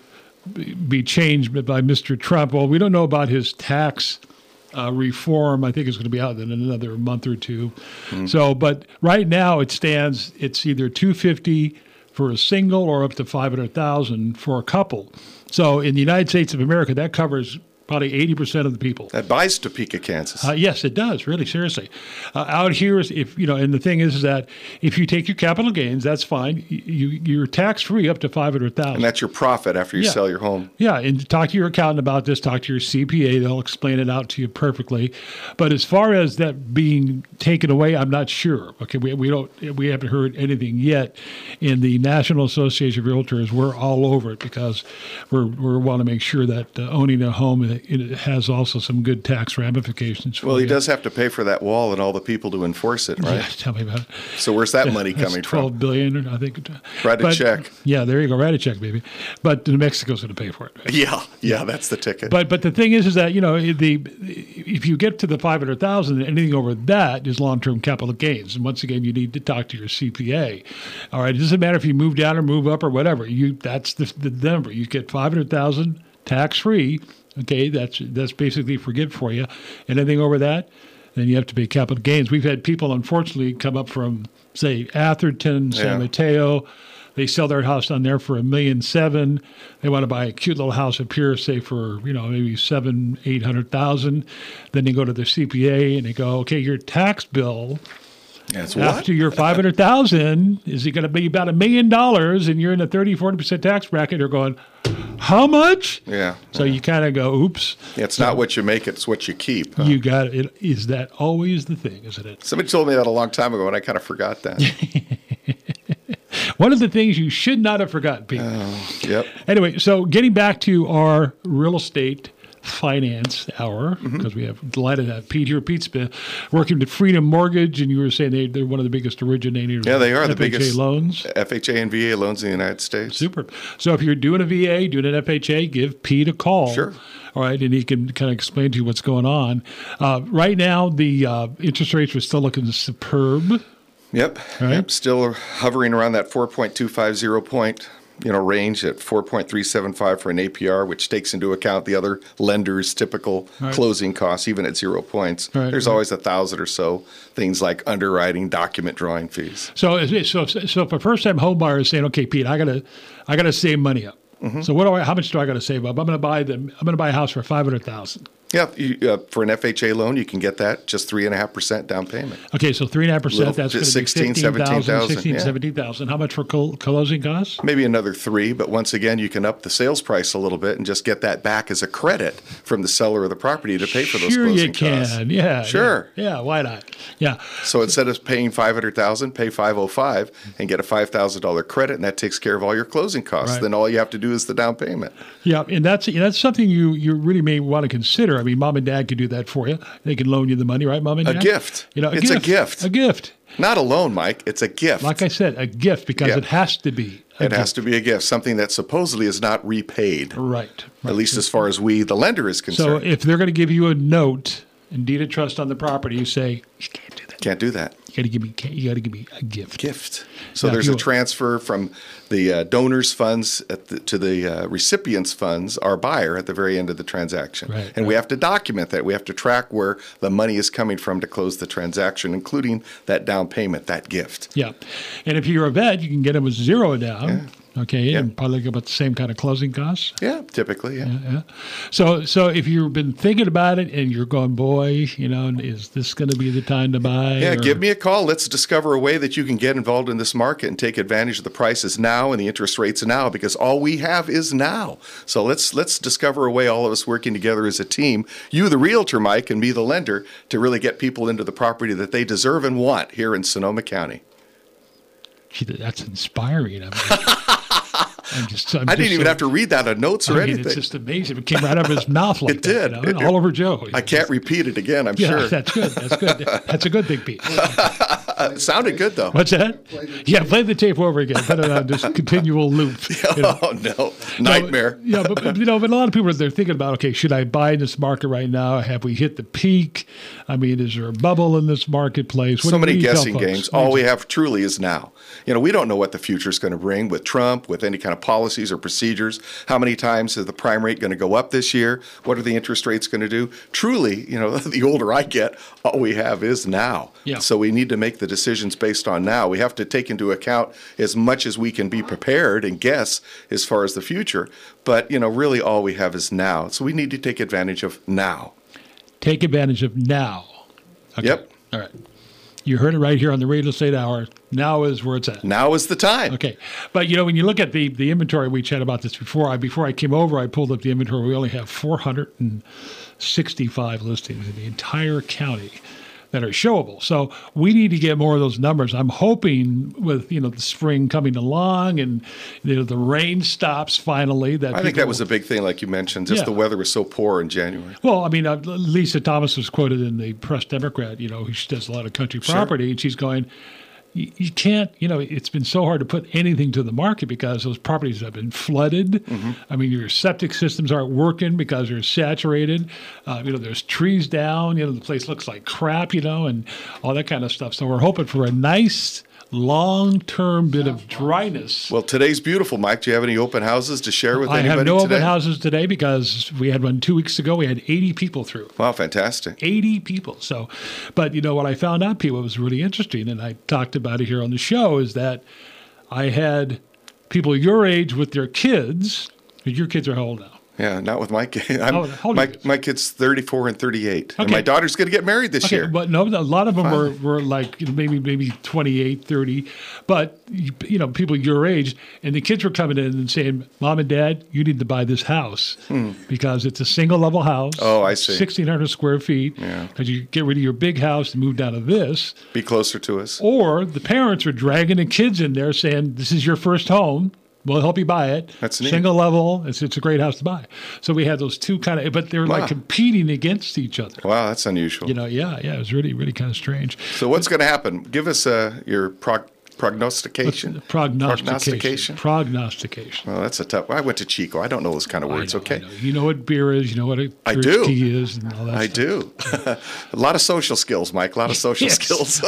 be changed by Mister Trump? Well, we don't know about his tax uh, reform. I think it's going to be out in another month or two. Mm. So, but right now it stands, it's either two hundred fifty thousand dollars for a single or up to five hundred thousand dollars for a couple. So in the United States of America, that covers probably eighty percent of the people. That buys Topeka, Kansas. Uh, yes, it does. Really, seriously. Uh, out here, is if you know, and the thing is, is that if you take your capital gains, that's fine. You you're tax free up to five hundred thousand. And that's your profit after you yeah. sell your home. Yeah, and talk to your accountant about this. Talk to your C P A; they'll explain it out to you perfectly. But as far as that being taken away, I'm not sure. Okay, we we don't we haven't heard anything yet. In the National Association of Realtors, we're all over it because we're we want to make sure that uh, owning a home it has also some good tax ramifications. For Well, he you. does have to pay for that wall and all the people to enforce it, right? Yeah, tell me about it. So where's that Yeah, money that's coming twelve from? billion dollars, I think. Write a But- check. Yeah, there you go. Write a check, baby. But New Mexico's going to pay for it. Right? Yeah, yeah, that's the ticket. But but the thing is, is that you know the if you get to the five hundred thousand, anything over that is long term capital gains. And once again, you need to talk to your C P A. All right, it doesn't matter if you move down or move up or whatever. You that's the, the number. You get five hundred thousand tax free. Okay, that's that's basically forgive for you. Anything over that, then you have to pay capital gains. We've had people, unfortunately, come up from say Atherton, San Yeah. Mateo. They sell their house down there for a million seven. They want to buy a cute little house up here, say for you know maybe seven, eight hundred thousand. Then they go to their C P A and they go, okay, your tax bill That's what? after your five hundred thousand is it going to be about a million dollars, and you're in a thirty, forty percent tax bracket. They're going, how much? Yeah. So you kind of go, oops. Yeah, it's not what you make, it's what you keep. huh? You got it. Is that always the thing, isn't it? Somebody told me that a long time ago, and I kind of forgot that. One of the things you should not have forgotten, Pete. Yep. Anyway, so getting back to our real estate finance hour, because we have delighted to have Pete here. Pete's been working with Freedom Mortgage, and you were saying they, they're one of the biggest originators Yeah, they are of the F H A biggest loans. F H A and V A loans in the United States. Super. So if you're doing a V A, doing an F H A, give Pete a call. Sure. All right, and he can kind of explain to you what's going on. Uh, right now, the uh, interest rates are still looking superb. Yep. Right. Yep. Still hovering around that four point two five zero point you know range at four point three seven five for an A P R, which takes into account the other lenders' typical Right. closing costs, even at zero points. Right. There's always a thousand or so things like underwriting, document drawing fees. So, is- so, so if a first-time home buyer is saying, "Okay, Pete, I gotta, I gotta save money up. Mm-hmm. So, what do I? How much do I got to save up? I'm going to buy them. I'm going to buy a house for five hundred thousand. Yeah, you, uh, for an F H A loan, you can get that just three and a half percent down payment. Okay, so three and a half percent. Little- That's going to be sixteen, fifteen thousand, seventeen thousand, sixteen, yeah. seventeen thousand. How much for col- closing costs? Maybe another three, but once again, you can up the sales price a little bit and just get that back as a credit from the seller of the property to pay for those Sure, closing you can. costs. Yeah, Sure. Yeah, yeah, why not? Yeah. So instead of paying five hundred thousand, pay five oh five and get a five thousand dollar credit, and that takes care of all your closing costs. Right. Then all you have to do is the down payment. Yeah, and that's that's something you, you really may want to consider. I mean, mom and dad could do that for you. They can loan you the money, right, mom and A dad? gift. You know, a It's a gift. gift. A gift. Not a loan, Mike. It's a gift. Like I said, a gift because Yeah. it has to be. A It has gift. to be a gift, something that supposedly is not repaid. Right. At least as far as we, the lender, is So concerned. if they're going to give you a note and deed of trust on the property, you say, Can't do that. You got to give me. You got to give me a gift. Gift. So Now, if there's a you- transfer from the uh, donors' funds at the, to the uh, recipients' funds, our buyer, at the very end of the transaction. Right, and we have to document that. We have to track where the money is coming from to close the transaction, including that down payment, that gift. Yeah, and if you're a vet, you can get them with zero down. Okay, and probably get about the same kind of closing costs. Yeah, typically, yeah. Yeah, yeah. So, so if you've been thinking about it and you're going, boy, you know, is this going to be the time to buy? Yeah, or- give me a call. Let's discover a way that you can get involved in this market and take advantage of the prices now and the interest rates now, because all we have is now. So let's let's discover a way, all of us working together as a team, you the realtor, Mike, and me the lender, to really get people into the property that they deserve and want here in Sonoma County. Gee, that's inspiring. I mean, I'm just, I'm I didn't just even so- have to read that on notes or I mean, anything. It's just amazing. It came right out of his mouth like It did. that. You know, all over Joe. I can't repeat it again, I'm yeah, sure. that's good. That's good. That's a good thing, Pete. It sounded good, though. What's that? Yeah, play the tape over again. Put it on this continual loop. you know. Oh, no. Nightmare. No, yeah, but, but, you know, but a lot of people, they're thinking about, okay, should I buy in this market right now? Have we hit the peak? I mean, is there a bubble in this marketplace? What So do- what many do you tell guessing folks? games. All we have truly is now. You know, we don't know what the future is going to bring with Trump, with any kind of policies or procedures. How many times is the prime rate going to go up this year? What are the interest rates going to do? Truly, you know, the older I get, all we have is now. Yeah. So we need to make the decisions based on now. We have to take into account as much as we can be prepared and guess as far as the future. But, you know, really all we have is now. So we need to take advantage of now. Take advantage of now. Okay. Yep. All right. You heard it right here on the Real Estate Hour. Now is where it's at. Now is the time. Okay. But, you know, when you look at the, the inventory, we chatted about this before. I Before I came over, I pulled up the inventory. We only have four hundred sixty-five listings in the entire county. that are showable. So we need to get more of those numbers. I'm hoping with, you know, the spring coming along and, you know, the rain stops finally. That I think that was a big thing, like you mentioned. Just Yeah. the weather was so poor in January. Well, I mean, uh, Lisa Thomas was quoted in the Press Democrat, you know, she does a lot of country Sure. property, and she's going, you, you can't, you know, it's been so hard to put anything to the market because those properties have been flooded. Mm-hmm. I mean, your septic systems aren't working because they're saturated. Uh, you know, there's trees down, you know, the place looks like crap, you know, and all that kind of stuff. So we're hoping for a nice long-term bit of dryness. Well, today's beautiful, Mike. Do you have any open houses to share with I anybody have no today? open houses today because we had one two weeks ago. We had eighty people through. Wow, fantastic. eighty people. So, but you know what I found out, people, was really interesting, and I talked about it here on the show, is that I had people your age with their kids. Your kids are how old now? Yeah, not with my kid. I'm, How- how old my, are you? my kid's thirty-four and thirty-eight. And Okay. my daughter's going to get married this Okay, year. but no, a lot of them were, Finally. were like, you know, maybe maybe twenty-eight, thirty. But, you, you know, people your age, and the kids were coming in and saying, Mom and Dad, you need to buy this house because it's a single-level house. Hmm. Oh, I see. sixteen hundred square feet. Yeah. Because you get rid of your big house and move down to this. Be closer to us. Or the parents are dragging the kids in there saying, this is your first home. We'll help you buy it. That's neat. Single level. It's, it's a great house to buy. So we had those two kind of, but they were Wow. like competing against each other. Wow, that's unusual. You know, yeah, yeah. It was really, really kind of strange. So what's going to happen? Give us uh, your prog- prognostication. Prognostication. Prognostication. Well, that's a tough. I went to Chico. I don't know those kind of words. okay. You know what beer is. You know what a I church do. key is and all that I stuff. do. A lot of social skills, Mike. A lot of social Yes. skills.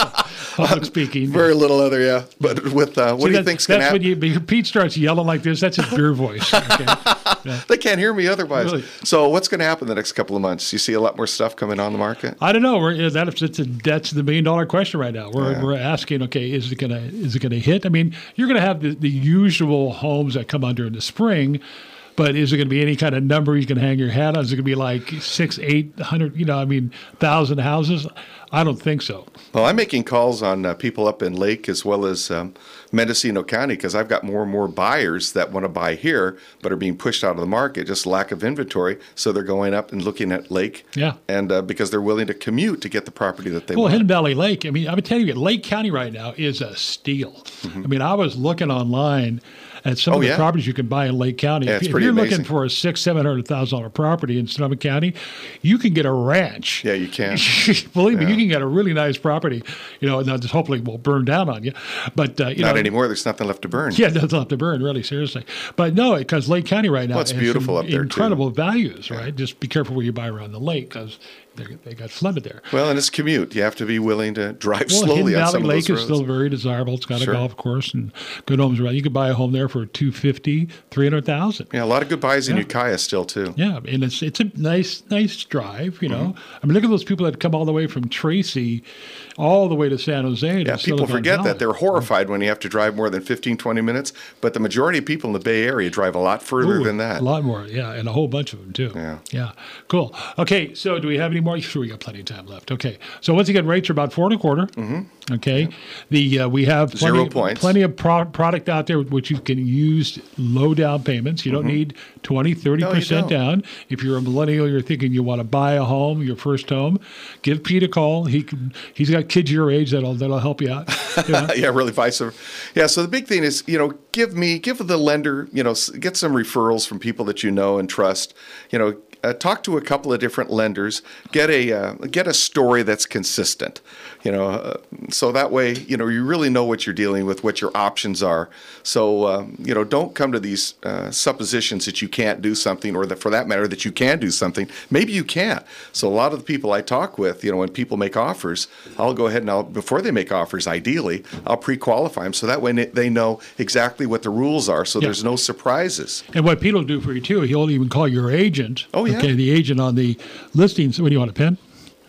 Public speaking. Very little other, yeah. But with uh, what See, do you that- think's going to That's happen? when you, Pete starts yelling like this. That's his beer voice. Okay? Yeah. They can't hear me otherwise. Really? So what's going to happen the next couple of months? You see a lot more stuff coming on the market? I don't know. We're, yeah, that, it's a, that's the million dollar question right now. We're, Yeah. we're asking, okay, is it gonna is it gonna hit? I mean, you're gonna have the, the usual homes that come on during the spring, but is it gonna be any kind of number you can hang your hat on? Is it gonna be like six, eight hundred? You know, I mean, thousand houses? I don't think so. Well, I'm making calls on uh, people up in Lake as well as um, Mendocino County because I've got more and more buyers that want to buy here but are being pushed out of the market, just lack of inventory. So they're going up and looking at Lake. Yeah. And uh, because they're willing to commute to get the property that they Well, want. Hidden Valley Lake, I mean, I'm telling you, Lake County right now is a steal. I mean, I was looking online at some Mm-hmm. Oh, of the yeah. properties you can buy in Lake County. Yeah, if, it's if pretty you're amazing. looking for a six, seven hundred thousand dollar property in Sonoma County, you can get a ranch. Yeah, you can. Believe me, Yeah. you can get a really nice property. You know, and just hopefully it won't burn down on you. But uh, you Not know, anymore. There's nothing left to burn. Yeah, that's not to burn, really, seriously. But no, because Lake County right now Well, it's has beautiful some up there, too. incredible values, right? Just be careful where you buy around the lake because they got flooded there. Well, and it's commute. You have to be willing to drive Well, slowly Hidden on Valley some of Lake those is roads. still very desirable. It's got Sure. a golf course and good homes around. You could buy a home there for two fifty, three hundred thousand. Yeah, a lot of good buys in Yeah. Ukiah still too. Yeah, and it's it's a nice nice drive. You know, Mm-hmm. I mean, look at those people that come all the way from Tracy, all the way to San Jose. Yeah, to people Silicon forget Valley. that. They're horrified when you have to drive more than fifteen, twenty minutes. But the majority of people in the Bay Area drive a lot further Ooh, than that. A lot more, yeah, and a whole bunch of them too. Yeah. Yeah. Cool. Okay, so do we have any more? Sure, we got plenty of time left. Okay, so once again, rates are about four and a quarter. Mm-hmm. Okay, the uh, we have plenty, Zero points. plenty of pro- product out there which you can use low down payments. You don't Mm-hmm. need twenty, thirty No, you percent don't. down. If you're a millennial, you're thinking you want to buy a home, your first home, give Pete a call. He can. He's got kids your age that'll that'll help you out. You know? Yeah, really vice versa. Yeah, so the big thing is, you know, give me, give the lender, you know, s- get some referrals from people that you know and trust. You know, uh, talk to a couple of different lenders. Get a uh, get a story that's consistent. You know, uh, so that way, you know, you really know what you're dealing with, what your options are. So, um, you know, don't come to these uh, suppositions that you can't do something, or that, for that matter, that you can do something. Maybe you can't. So, a lot of the people I talk with, you know, when people make offers, I'll go ahead and I'll, before they make offers, ideally, I'll pre-qualify them so that way they know exactly what the rules are. So Yeah. there's no surprises. And what Pete will do for you too, he'll even call your agent. Oh, yeah. Okay, the agent on the listings. What do you want, a pen?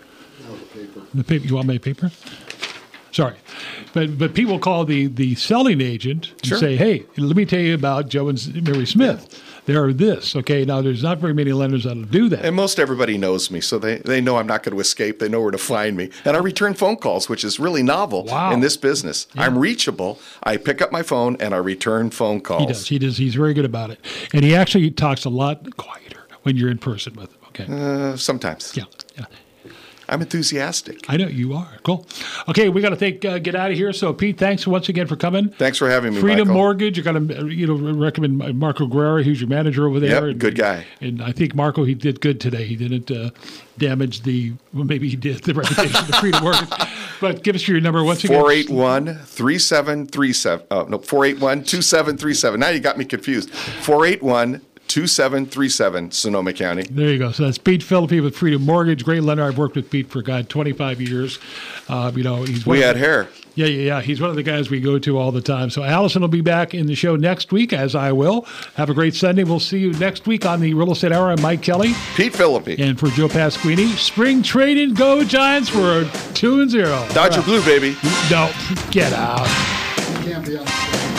The paper. You want my paper? Sorry, but but people call the the selling agent and Sure. say, "Hey, let me tell you about Joe and Mary Smith. They're this." Okay, now there's not very many lenders that'll do that. And most everybody knows me, so they, they know I'm not going to escape. They know where to find me. And I return phone calls, which is really novel Wow. in this business. I'm reachable. I pick up my phone and I return phone calls. He does. He does. He's very good about it, and he actually talks a lot quieter when you're in person with him. Okay. Uh, sometimes. Yeah. Yeah. I'm enthusiastic. I know you are. Cool. Okay, we got to think, uh, get out of here. So, Pete, thanks once again for coming. Thanks for having me, Freedom Michael. Mortgage. You're going to, you know, recommend Marco Guerrera, who's your manager over there. Yep, and, good guy. And I think Marco, he did good today. He didn't uh, damage the. Well, maybe he did the reputation of Freedom Mortgage. But give us your number once again. four eight one, three seven three seven. Oh, no, four eight one, two seven three seven. Now you got me confused. four eight one, two seven three seven, Sonoma County. There you go. So that's Pete Philippi with Freedom Mortgage. Great lender. I've worked with Pete for, God, twenty-five years. Uh, you know, he's We one had of, hair. Yeah, yeah, yeah. He's one of the guys we go to all the time. So Allison will be back in the show next week, as I will. Have a great Sunday. We'll see you next week on the Real Estate Hour. I'm Mike Kelly. Pete Philippi. And for Joe Pasquini, spring trading, go Giants for two and zero. Dodger blue, baby. No, get out. You can't be on.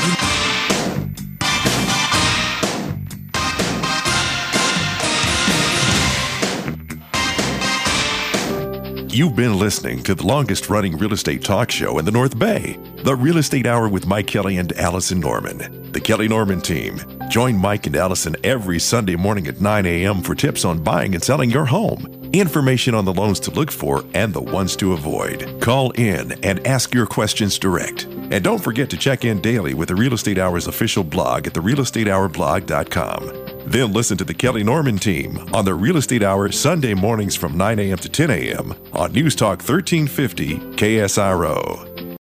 You've been listening to the longest running real estate talk show in the North Bay, the Real Estate Hour with Mike Kelly and Allison Norman. The Kelly Norman team. Join Mike and Allison every Sunday morning at nine a.m. for tips on buying and selling your home, information on the loans to look for and the ones to avoid. Call in and ask your questions direct. And don't forget to check in daily with the Real Estate Hour's official blog at the real estate hour blog dot com. Then listen to the Kelly Norman team on the Real Estate Hour Sunday mornings from nine a.m. to ten a.m. on News Talk thirteen fifty K S R O.